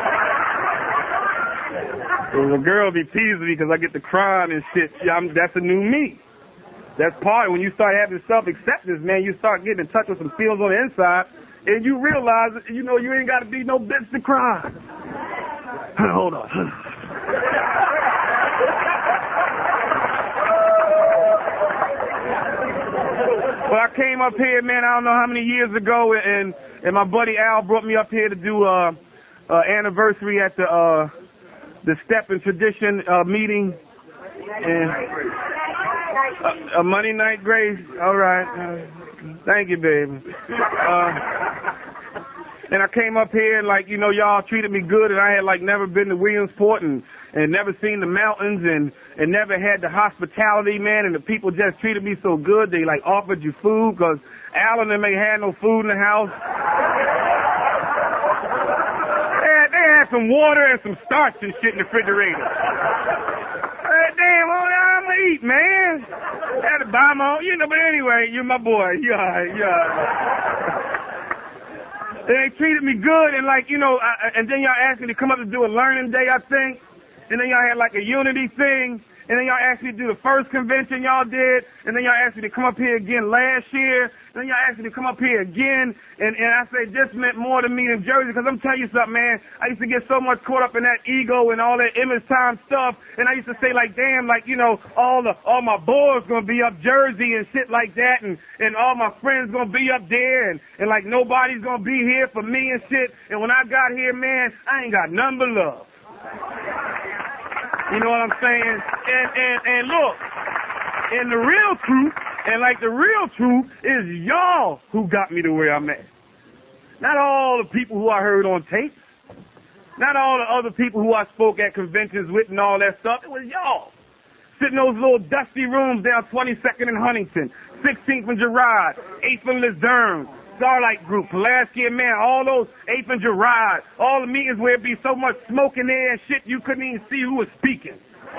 The girl be teasing me because I get to crying and shit. That's a new me. That's part of when you start having self-acceptance, man, you start getting in touch with some feelings on the inside, and you realize, you know, you ain't got to be no bitch to cry. Hold on. Well, I came up here, man, I don't know how many years ago, and my buddy Al brought me up here to do anniversary at the Step and Tradition meeting. And a Monday night grace. All right. Thank you, baby. And I came up here and, like, you know, y'all treated me good, and I had, like, never been to Williamsport and never seen the mountains and never had the hospitality, man, and the people just treated me so good. They, like, offered you food because Al and them ain't had no food in the house. They had some water and some starch and shit in the refrigerator. Damn, I'm gonna eat, man. I had to buy my own, you know, but anyway, you're my boy. You all right, you all right. They treated me good, and like, you know, and then y'all asked me to come up to do a learning day, I think. And then y'all had like a unity thing. And then y'all asked me to do the first convention y'all did. And then y'all asked me to come up here again last year. And then y'all asked me to come up here again. And I say this meant more to me than Jersey, because I'm telling you something, man. I used to get so much caught up in that ego and all that image time stuff. And I used to say like, damn, like, you know, all my boys gonna be up Jersey and shit like that. And all my friends gonna be up there. And like nobody's gonna be here for me and shit. And when I got here, man, I ain't got none but love. You know what I'm saying? And look, and the real truth, the real truth is y'all who got me to where I'm at. Not all the people who I heard on tape. Not all the other people who I spoke at conventions with and all that stuff. It was y'all. Sitting in those little dusty rooms down 22nd and Huntington, 16th and Girard, 8th and Luzerne, Starlight Group, Pulaski and Man, all those 8th and Girard, all the meetings where it'd be so much smoke in there and shit you couldn't even see who was speaking.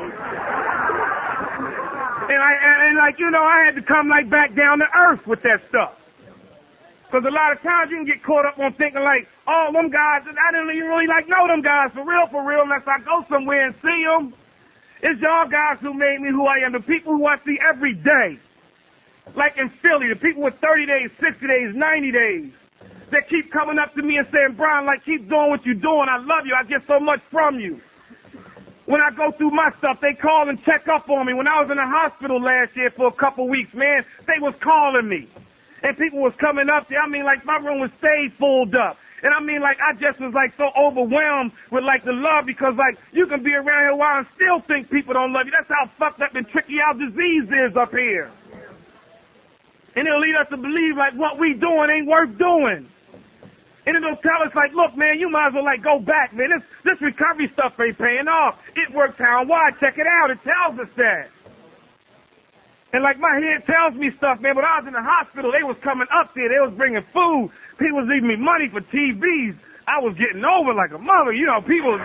And I had to come back down to earth with that stuff. Because a lot of times you can get caught up on thinking oh, them guys, I didn't even really know them guys for real, unless I go somewhere and see them. It's y'all guys who made me who I am, the people who I see every day. Like in Philly, the people with 30 days, 60 days, 90 days, that keep coming up to me and saying, Brian, keep doing what you're doing. I love you. I get so much from you. When I go through my stuff, they call and check up on me. When I was in the hospital last year for a couple weeks, man, they was calling me. And people was coming up there. My room was stayed full up. And I just was so overwhelmed with the love because you can be around here a while and still think people don't love you. That's how fucked up and tricky our disease is up here. And it'll lead us to believe what we doing ain't worth doing. And it'll tell us look, man, you might as well go back, man. This recovery stuff ain't paying off. It works town-wide. Check it out. It tells us that. And my head tells me stuff, man, but I was in the hospital. They was coming up there. They was bringing food. People was leaving me money for TVs. I was getting over like a mother. People was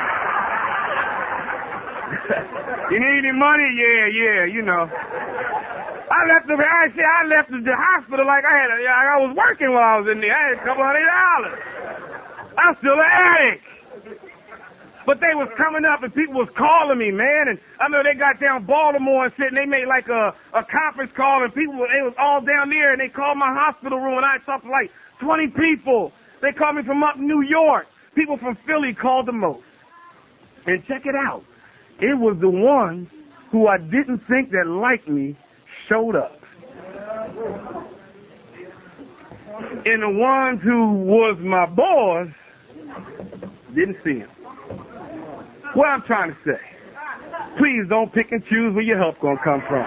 you need any money? Yeah. I left the hospital I was working while I was in there. I had $200. I'm still an addict. But they was coming up and people was calling me, man. And I know they got down Baltimore and shit, and they made a conference call, and they was all down there, and they called my hospital room, and I talked to 20 people. They called me from up New York. People from Philly called the most. And check it out. It was the ones who I didn't think that liked me showed up. And the ones who was my boss didn't see him. What I'm trying to say, please don't pick and choose where your help gonna come from.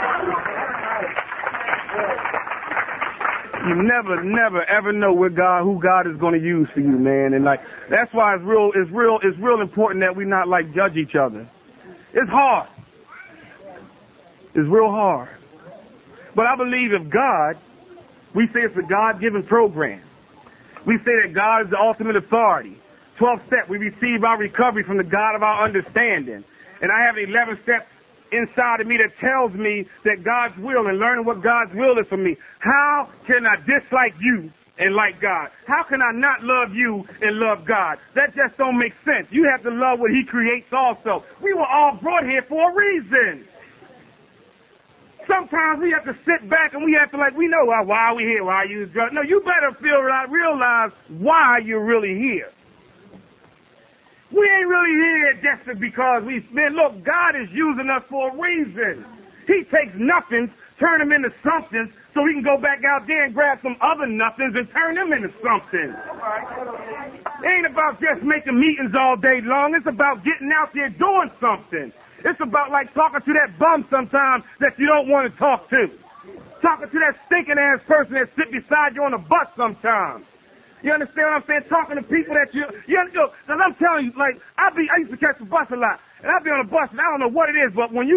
You never, ever know who God is gonna use for you, man. And that's why it's real important that we not judge each other. It's hard. It's real hard. But I believe if God, we say it's a God-given program. We say that God is the ultimate authority. 12th step, we receive our recovery from the God of our understanding. And I have 11 steps inside of me that tells me that God's will and learning what God's will is for me. How can I dislike you and like God? How can I not love you and love God? That just don't make sense. You have to love what He creates also. We were all brought here for a reason. Sometimes we have to sit back and we have to we know why are we here, why you use drugs. No, you better realize why you're really here. We ain't really here just because look, God is using us for a reason. He takes nothings, turn them into something, so He can go back out there and grab some other nothings and turn them into something. It ain't about just making meetings all day long. It's about getting out there doing something. It's about talking to that bum sometimes that you don't want to talk to. Talking to that stinking ass person that sit beside you on the bus sometimes. You understand what I'm saying? Talking to people that you know, because I'm telling you, I used to catch the bus a lot, and I'd be on the bus, and I don't know what it is, but when you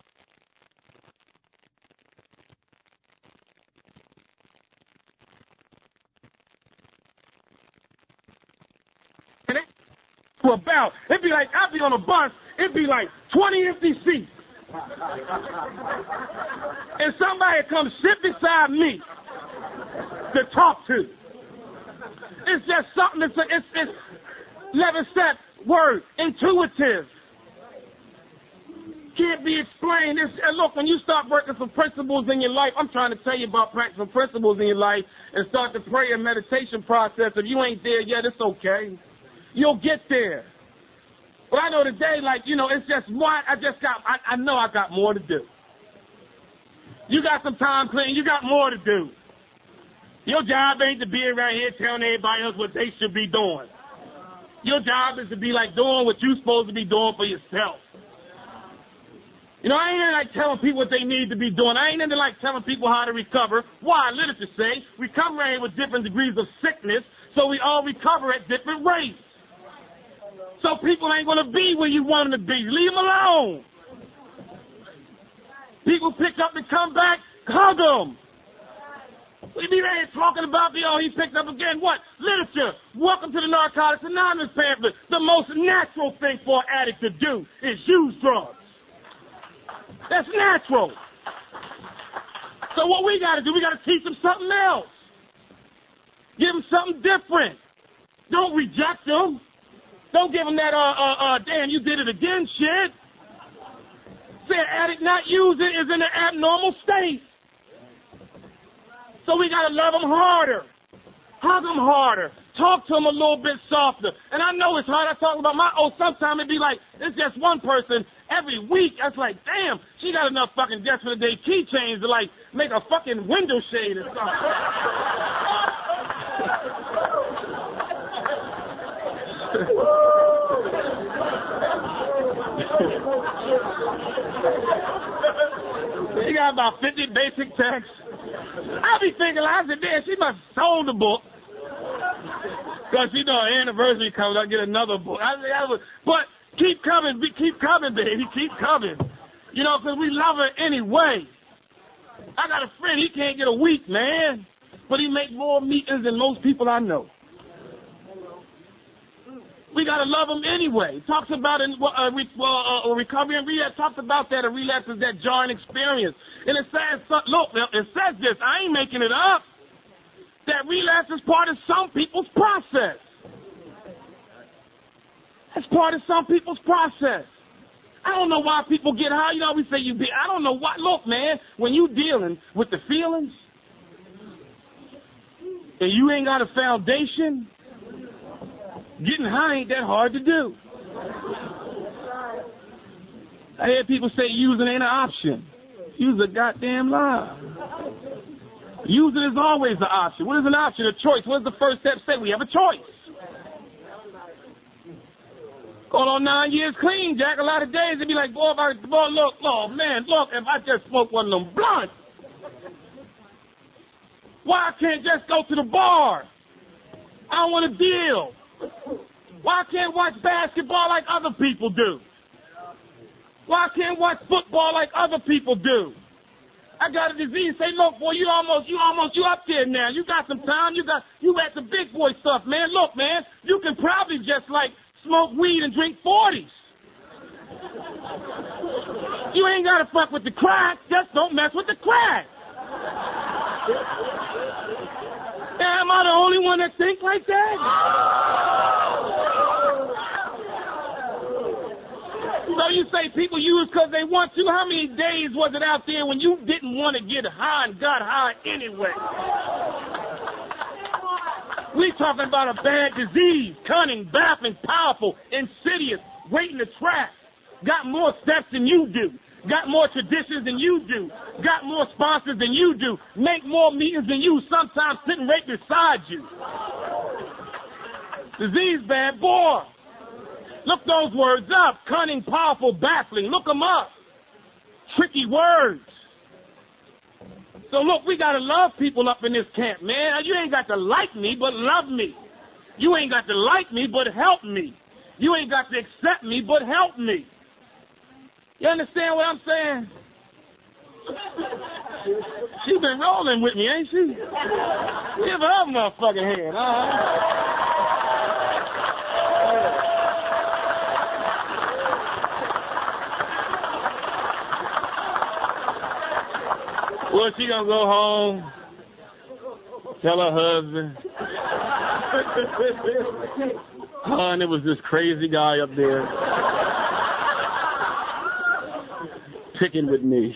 it'd be I'd be on a bus, it'd be 20 empty seats, and somebody comes sit beside me to talk to. It's just something it's 11-step word, intuitive. Can't be explained. And look, when you start working some principles in your life, I'm trying to tell you about practicing principles in your life and start the prayer and meditation process. If you ain't there yet, it's okay. You'll get there. But I know today, it's just what I know I got more to do. You got some time clean. You got more to do. Your job ain't to be around here telling everybody else what they should be doing. Your job is to be doing what you're supposed to be doing for yourself. You know, I ain't into like telling people what they need to be doing. I ain't into like telling people how to recover. Why? Literature say recover ain't with different degrees of sickness, so we all recover at different rates. So people ain't going to be where you want them to be. Leave them alone. People pick up and come back, hug them. We be there talking about he picked up again. What? Literature. Welcome to the Narcotics Anonymous pamphlet. The most natural thing for an addict to do is use drugs. That's natural. So what we got to do, we got to teach them something else. Give them something different. Don't reject them. Don't give them that, damn, you did it again shit. Say an addict not use it is in an abnormal state. So we got to love them harder. Hug them harder. Talk to them a little bit softer. And I know it's hard. I talk about sometimes it'd be like, it's just one person every week. That's like, damn, she got enough fucking just for the day keychains to like make a fucking window shade or something. She got about 50 basic texts. I be thinking, I said, damn, she must have sold the book. Because, her anniversary comes, I'll get another book. But keep coming, baby. Keep coming. Because we love her anyway. I got a friend, he can't get a week, man. But he make more meetings than most people I know. We got to love them anyway. Talks about recovery and relapse. Talks about that. A relapse is that jarring experience. And it says, look, it says this. I ain't making it up. That relapse is part of some people's process. It's part of some people's process. I don't know why people get high. We say I don't know why. Look, man, when you dealing with the feelings and you ain't got a foundation, getting high ain't that hard to do. I hear people say using ain't an option. Use a goddamn lie. Using is always an option. What is an option? A choice. What does the first step say? We have a choice. Going on 9 years clean, Jack. A lot of days they be like, boy, look, if I just smoke one of them blunts, why I can't just go to the bar? I don't want to deal. Why I can't watch basketball like other people do? Why I can't watch football like other people do? I got a disease. Say, look, boy, you up there now. You got some time. You at the big boy stuff, man. Look, man, you can probably just like smoke weed and drink 40s. You ain't got to fuck with the crack. Just don't mess with the crack. Am I the only one that think like that? So you say people use because they want to. How many days was it out there when you didn't want to get high and got high anyway? We talking about a bad disease, cunning, baffling, powerful, insidious, waiting to trap. Got more steps than you do. Got more traditions than you do. Got more sponsors than you do. Make more meetings than you, sometimes sitting right beside you. Disease, bad boy. Look those words up. Cunning, powerful, baffling. Look them up. Tricky words. So look, we got to love people up in this camp, man. You ain't got to like me, but love me. You ain't got to like me, but help me. You ain't got to accept me, but help me. You understand what I'm saying? She been rolling with me, ain't she? Give her a motherfucking hand, Well, she gonna go home, tell her husband, hon, it was this crazy guy up there picking with me.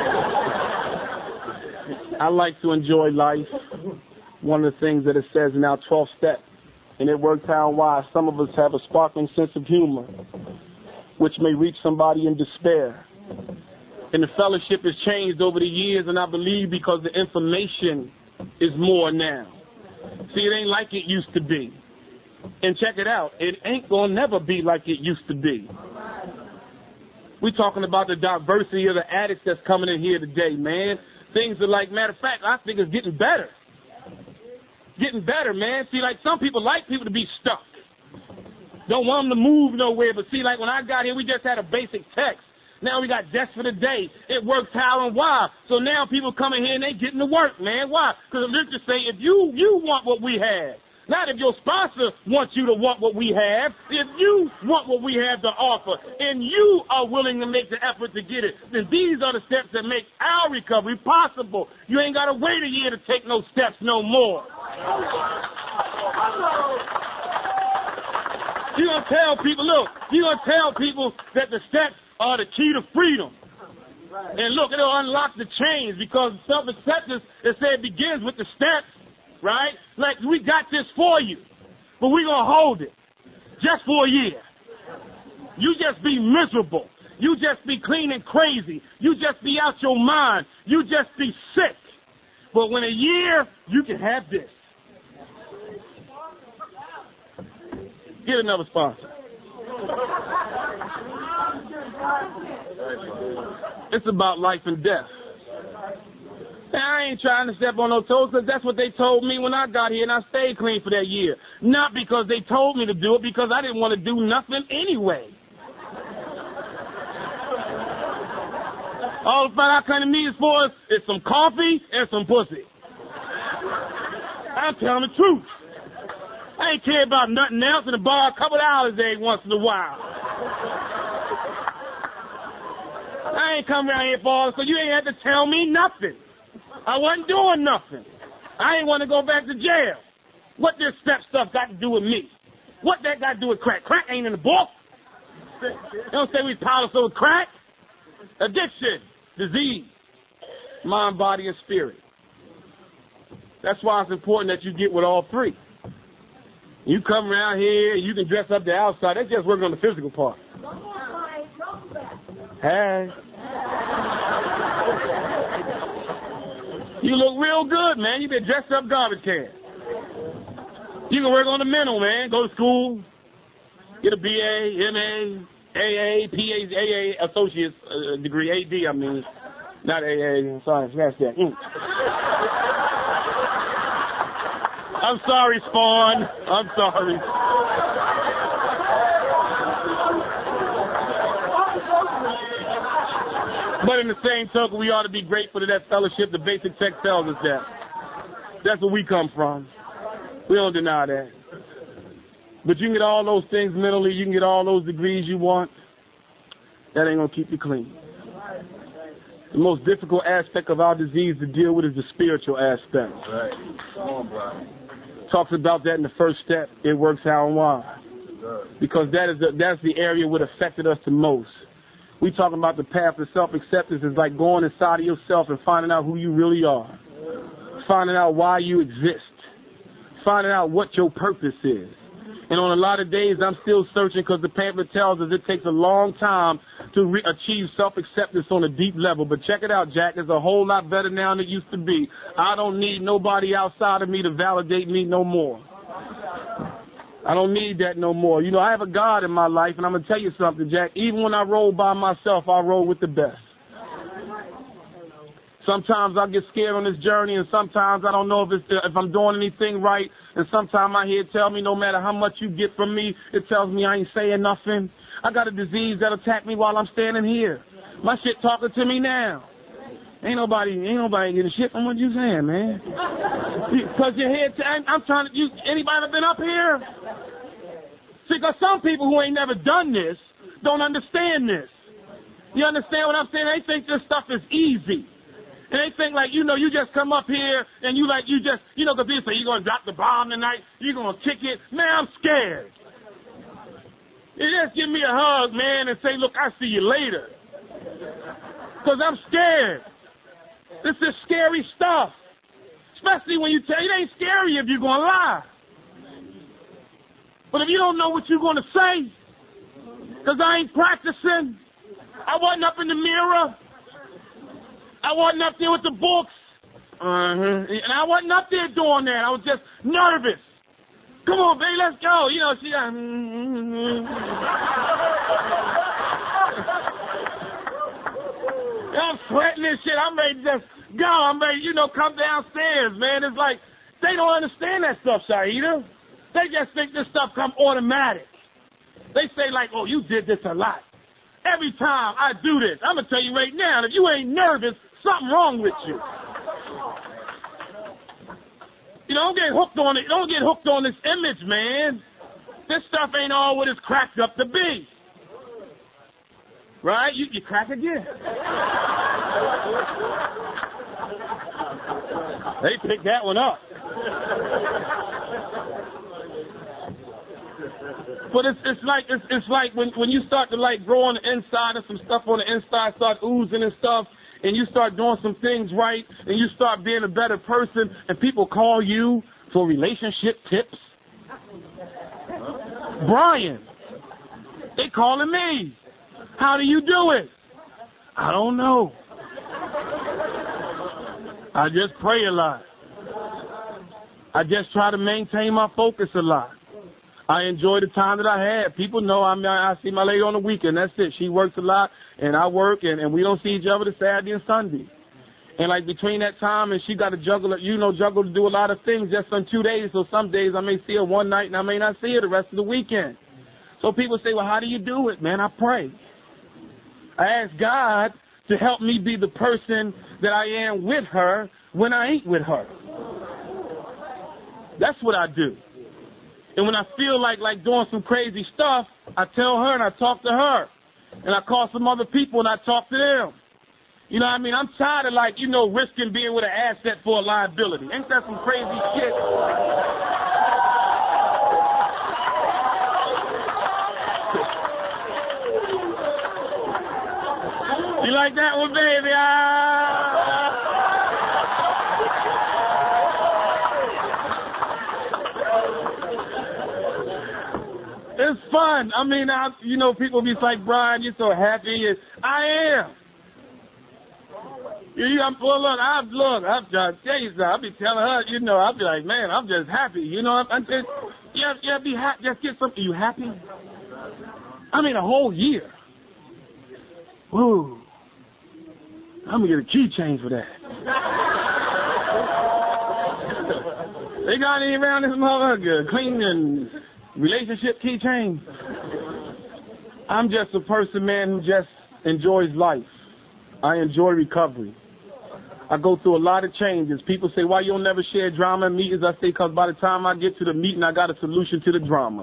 I like to enjoy life. One of the things that it says in our 12th step, and it works out why some of us have a sparkling sense of humor, which may reach somebody in despair. And the fellowship has changed over the years, and I believe because the information is more now. See, it ain't like it used to be. And check it out, it ain't gonna never be like it used to be. We're talking about the diversity of the addicts that's coming in here today, man. Things are like, matter of fact, I think it's getting better. Getting better, man. See, like some people like people to be stuck. Don't want them to move nowhere. But see, like when I got here, we just had a basic text. Now we got just for the day. It works how and why. So now people coming here and they getting to work, man. Why? Because let's just say if you want what we have, not if your sponsor wants you to want what we have, if you want what we have to offer and you are willing to make the effort to get it, then these are the steps that make our recovery possible. You ain't got to wait a year to take no steps no more. You're going to tell people, look, you're going to tell people that the steps are the key to freedom. And look, it'll unlock the chains because self-acceptance, it said, begins with the steps. Right? Like, we got this for you, but we're going to hold it just for a year. You just be miserable. You just be clean and crazy. You just be out your mind. You just be sick. But when a year, you can have this. Get another sponsor. It's about life and death. I ain't trying to step on no toes because that's what they told me when I got here and I stayed clean for that year. Not because they told me to do it, because I didn't want to do nothing anyway. All the fact I come to me is for is some coffee and some pussy. I'm telling the truth. I ain't care about nothing else in the bar, a couple of hours every once in a while. I ain't come around here for all this, so you ain't had to tell me nothing. I wasn't doing nothing. I ain't want to go back to jail. What this step stuff got to do with me? What that got to do with crack? Crack ain't in the book. They don't say we powerless over crack. Addiction, disease, mind, body, and spirit. That's why it's important that you get with all three. You come around here, you can dress up the outside. That's just working on the physical part. Hey. You look real good, man. You been dressed up garbage can. You can work on the mental, man. Go to school, get a BA, MA, AA, PA, AA, associate's degree, AD, I mean. Not AA, sorry, scratch that. I'm sorry, Spawn. I'm sorry. But in the same token, we ought to be grateful to that fellowship. The basic text tells us that. That's where we come from. We don't deny that. But you can get all those things mentally. You can get all those degrees you want. That ain't going to keep you clean. The most difficult aspect of our disease to deal with is the spiritual aspect. Right. Come on, bro. Talks about that in the first step. It works how and why. Because that's the area what affected us the most. We talking about the path to self-acceptance is like going inside of yourself and finding out who you really are. Finding out why you exist. Finding out what your purpose is. And on a lot of days, I'm still searching because the pamphlet tells us it takes a long time to achieve self-acceptance on a deep level. But check it out, Jack. It's a whole lot better now than it used to be. I don't need nobody outside of me to validate me no more. I don't need that no more. You know, I have a God in my life, and I'm going to tell you something, Jack. Even when I roll by myself, I roll with the best. Sometimes I get scared on this journey, and sometimes I don't know if I'm doing anything right. And sometimes my head tell me no matter how much you get from me, it tells me I ain't saying nothing. I got a disease that attack me while I'm standing here. My shit talking to me now. Ain't nobody getting shit from what you saying, man. Because your head, I'm trying to, anybody ever been up here? See, because some people who ain't never done this don't understand this. You understand what I'm saying? They think this stuff is easy. And they think like, you know, you just come up here and because people say, you're going to drop the bomb tonight, you're going to kick it. Man, I'm scared. You just give me a hug, man, and say, look, I'll see you later. Because I'm scared. This is scary stuff. Especially when you tell, it ain't scary if you're going to lie. But if you don't know what you're going to say, because I ain't practicing, I wasn't up in the mirror, I wasn't up there with the books, and I wasn't up there doing that. I was just nervous. Come on, baby, let's go. You know, I'm sweating this shit. I'm ready to just go. I'm ready, come downstairs, man. It's like, they don't understand that stuff, Shaida. They just think this stuff come automatic. They say like, oh, you did this a lot. Every time I do this, I'm going to tell you right now, if you ain't nervous, something wrong with you. You don't get hooked on it. Don't get hooked on this image, man. This stuff ain't all what it's cracked up to be. Right? You crack again. They picked that one up. But it's like when you start to like grow on the inside and some stuff on the inside start oozing and stuff, and you start doing some things right, and you start being a better person, and people call you for relationship tips. Brian, they calling me. How do you do it? I don't know. I just pray a lot. I just try to maintain my focus a lot. I enjoy the time that I have. People know I see my lady on the weekend. That's it. She works a lot, and I work, and we don't see each other the Saturday and Sunday. And like between that time, and she got to juggle to do a lot of things just on 2 days. So some days I may see her one night, and I may not see her the rest of the weekend. So people say, well, how do you do it, man? I pray. I ask God to help me be the person that I am with her when I ain't with her. That's what I do. And when I feel like doing some crazy stuff, I tell her and I talk to her. And I call some other people and I talk to them. You know what I mean? I'm tired of risking being with an asset for a liability. Ain't that some crazy shit? You like that one, baby? It's fun. I mean, people be like, Brian, you're so happy. I am. I'll tell you something. I'll be telling her, I'll be like, man, I'm just happy. I'm just, be happy. Just get something. You happy? I mean, a whole year. Whoa. I'm going to get a keychain for that. They got any around this motherfucker clean and relationship keychain. I'm just a person, man, who just enjoys life. I enjoy recovery. I go through a lot of changes. People say, why you don't never share drama in meetings? I say, because by the time I get to the meeting, I got a solution to the drama.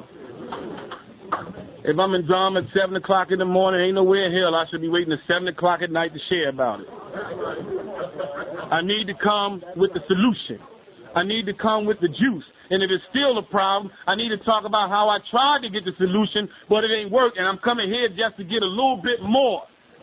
If I'm in drama at 7 o'clock in the morning, ain't nowhere in hell I should be waiting at 7 o'clock at night to share about it. I need to come with the solution. I need to come with the juice. And if it's still a problem, I need to talk about how I tried to get the solution, but it ain't worked, and I'm coming here just to get a little bit more.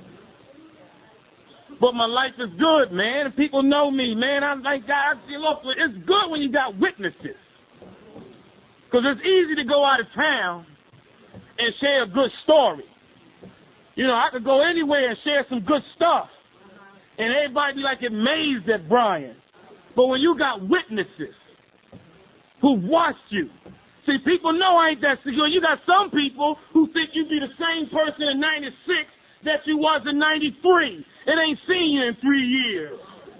But my life is good, man. And people know me, man. I'm like, God, it's good when you got witnesses. Because it's easy to go out of town and share a good story. I could go anywhere and share some good stuff. And everybody be like amazed at Brian. But when you got witnesses who watched you, see, people know I ain't that secure. You got some people who think you be the same person in 96 that you was in 93. It ain't seen you in 3 years.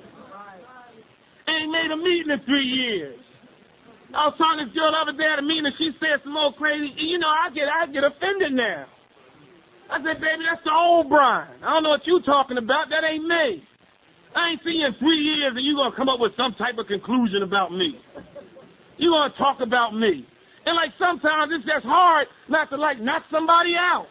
Ain't made a meeting in 3 years. I was talking to this girl the other day at a meeting, and she said some old crazy, I get offended now. I said, baby, that's the old Brian. I don't know what you talking about. That ain't me. I ain't seen you in 3 years, and you going to come up with some type of conclusion about me. You going to talk about me. And, sometimes it's just hard not to, knock somebody out.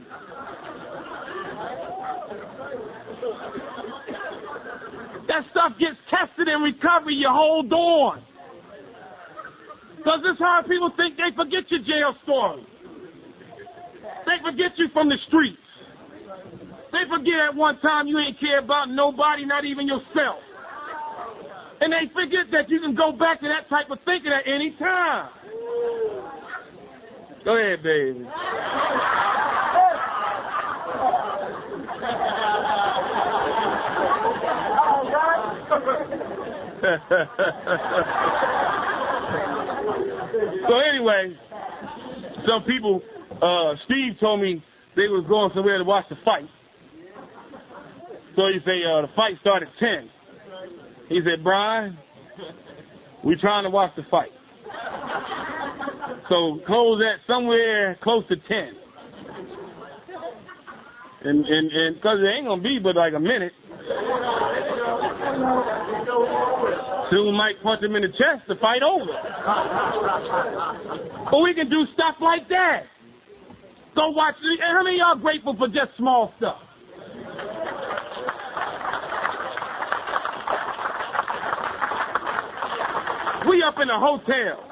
That stuff gets tested in recovery. You hold on. Because it's hard. People think they forget your jail story. They forget you from the streets. They forget at one time you ain't care about nobody, not even yourself. And they forget that you can go back to that type of thinking at any time. Go ahead, baby. So anyway, some people, Steve told me they was going somewhere to watch the fight. So he say, the fight started at 10. He said, Brian, we trying to watch the fight. So close at somewhere close to 10. And because it ain't going to be but like a minute. Soon Mike punch him in the chest, the fight over. But we can do stuff like that. Go watch. How many of y'all grateful for just small stuff? We up in a hotel,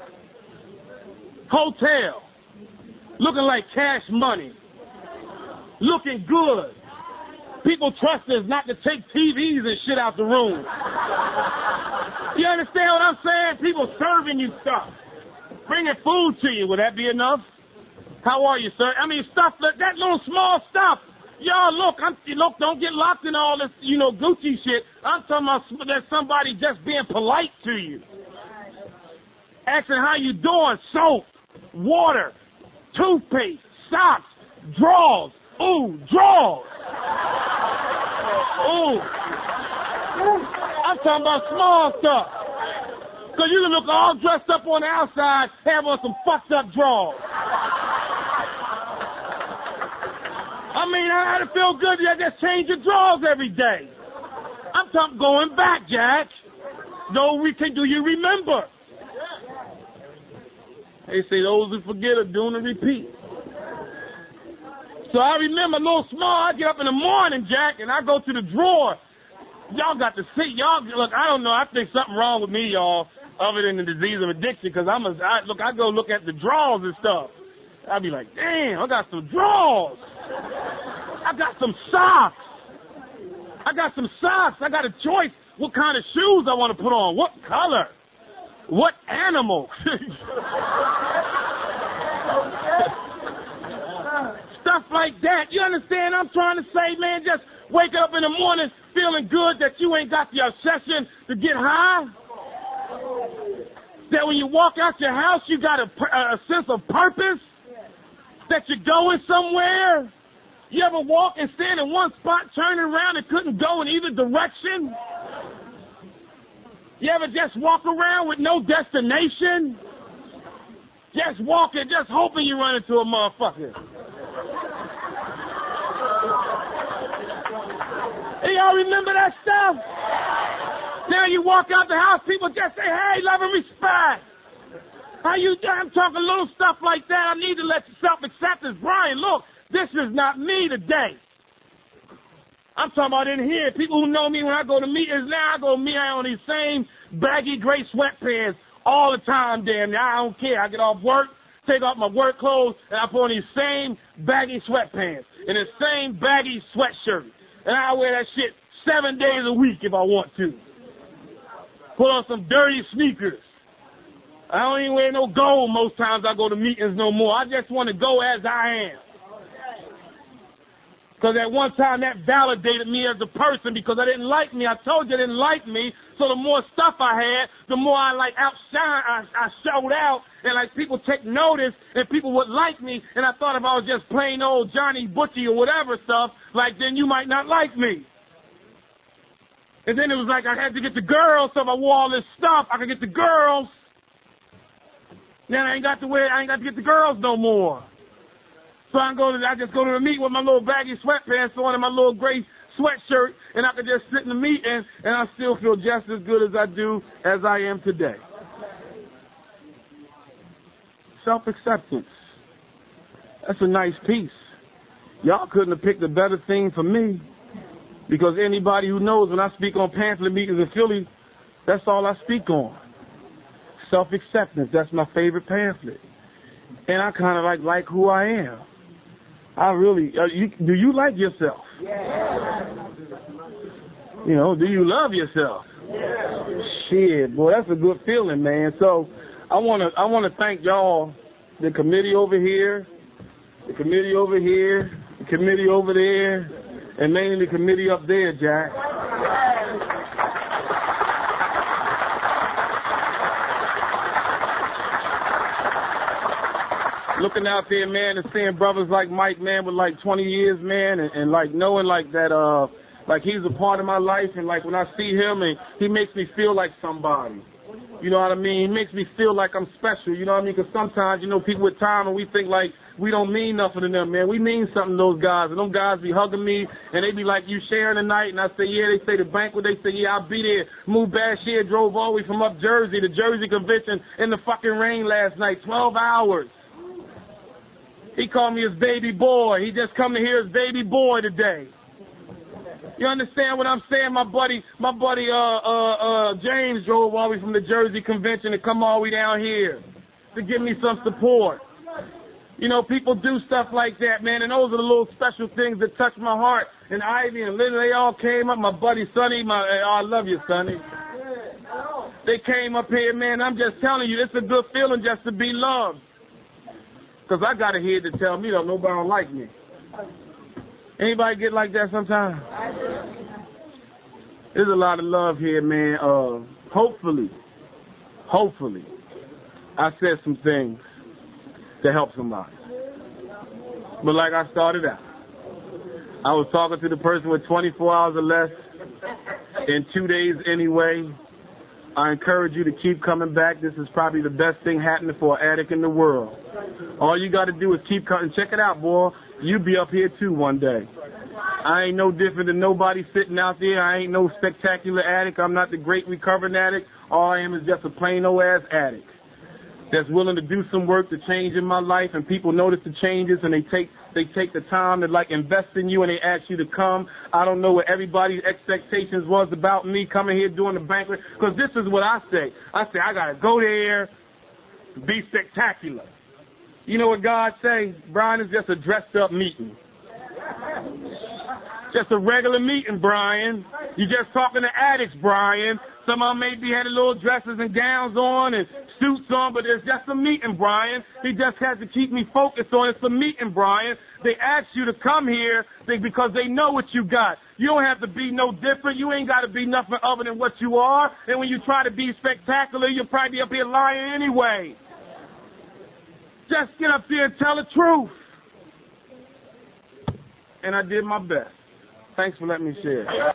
looking like Cash Money, looking good. People trust us not to take TVs and shit out the room. You understand what I'm saying? People serving you stuff, bringing food to you. Would that be enough? How are you, sir? I mean, stuff that little small stuff. Y'all, look, don't get locked in all this, Gucci shit. I'm talking about that somebody just being polite to you. Asking how you doing, soap, water, toothpaste, socks, drawers. Ooh, drawers. Ooh. I'm talking about small stuff. Because you can look all dressed up on the outside, have on some fucked up drawers. I mean, how to feel good, you just change your drawers every day. I'm talking going back, Jack. Do you remember? They say those who forget are doomed to repeat. So I remember a little small, I get up in the morning, Jack, and I go to the drawer. Y'all got to see. Y'all, look, I don't know. I think something wrong with me, y'all, other than the disease of addiction, because I go look at the drawers and stuff. I be like, damn, I got some drawers. I got some socks. I got a choice what kind of shoes I want to put on, what color, what animal. Stuff like that. You understand? I'm trying to say, man, just wake up in the morning feeling good that you ain't got the obsession to get high. That when you walk out your house, you got a sense of purpose. That you're going somewhere. You ever walk and stand in one spot, turning around and couldn't go in either direction? You ever just walk around with no destination? Just walking, just hoping you run into a motherfucker. Hey, y'all remember that stuff? Now you walk out the house, people just say, hey, love and respect. How you doing? I'm talking little stuff like that. I need to let yourself accept this. Brian, look, this is not me today. I'm talking about in here. People who know me when I go to meetings now, I go to meet on these same baggy gray sweatpants all the time, damn. I don't care. I get off work, take off my work clothes, and I put on these same baggy sweatpants and the same baggy sweatshirt. And I wear that shit 7 days a week if I want to. Put on some dirty sneakers. I don't even wear no gold most times I go to meetings no more. I just want to go as I am. Because at one time that validated me as a person because I didn't like me. I told you I didn't like me. So the more stuff I had, the more I outshine, I showed out. And people take notice and people would like me. And I thought if I was just plain old Johnny Butchie or whatever stuff, then you might not like me. And then it was I had to get the girls. So if I wore all this stuff, I could get the girls. Then I ain't got to get the girls no more. So I just go to the meeting with my little baggy sweatpants on and my little gray sweatshirt, and I can just sit in the meeting, and I still feel just as good as I do as I am today. Self-acceptance. That's a nice piece. Y'all couldn't have picked a better theme for me, because anybody who knows when I speak on pamphlet meetings in Philly, that's all I speak on. Self-acceptance. That's my favorite pamphlet. And I kind of like who I am. I really, do you like yourself? Yeah. Do you love yourself? Yeah. Shit, boy, that's a good feeling, man. So I want to thank y'all, the committee over here, the committee over here, the committee over there, and mainly the committee up there, Jack. Looking out there, man, and seeing brothers like Mike, man, with 20 years, man, and knowing that Like, he's a part of my life, and, like, when I see him, and he makes me feel like somebody. You know what I mean? He makes me feel like I'm special, you know what I mean? Because sometimes, you know, people with time, and we think, like, we don't mean nothing to them, man. We mean something to those guys. And those guys be hugging me, and they be like, you sharing the night? And I say, yeah. They say the banquet. They say, yeah, I'll be there. Moved Bashir, drove all the way from up Jersey, the Jersey convention, in the fucking rain last night, 12 hours. He called me his baby boy. He just come to hear his baby boy today. You understand what I'm saying? My buddy James drove all the way from the Jersey convention to come all the way down here to give me some support. You know, people do stuff like that, man, and those are the little special things that touch my heart. And Ivy and Linda, they all came up. My buddy Sonny, I love you, Sonny. They came up here, man. I'm just telling you, it's a good feeling just to be loved. Because I got a head to tell me that nobody don't like me. Anybody get like that sometimes? There's a lot of love here, man. Hopefully, I said some things to help somebody. But like I started out, I was talking to the person with 24 hours or less in 2 days anyway. I encourage you to keep coming back. This is probably the best thing happening for an addict in the world. All you got to do is keep coming. Check it out, boy. You'll be up here too one day. I ain't no different than nobody sitting out there. I ain't no spectacular addict. I'm not the great recovering addict. All I am is just a plain old ass addict that's willing to do some work to change in my life, and people notice the changes, and they take the time to, like, invest in you, and they ask you to come. I don't know what everybody's expectations was about me coming here doing the banquet, because this is what I say. I say, I got to go there, be spectacular. You know what God say? Brian, is just a dressed-up meeting. Just a regular meeting, Brian. You just talking to addicts, Brian. Some of them maybe had little dresses and gowns on and suits on, but it's just a meeting, Brian. He just has to keep me focused on it's a meeting, Brian. They ask you to come here because they know what you got. You don't have to be no different. You ain't got to be nothing other than what you are. And when you try to be spectacular, you'll probably be up here lying anyway. Just get up there and tell the truth. And I did my best. Thanks for letting me share.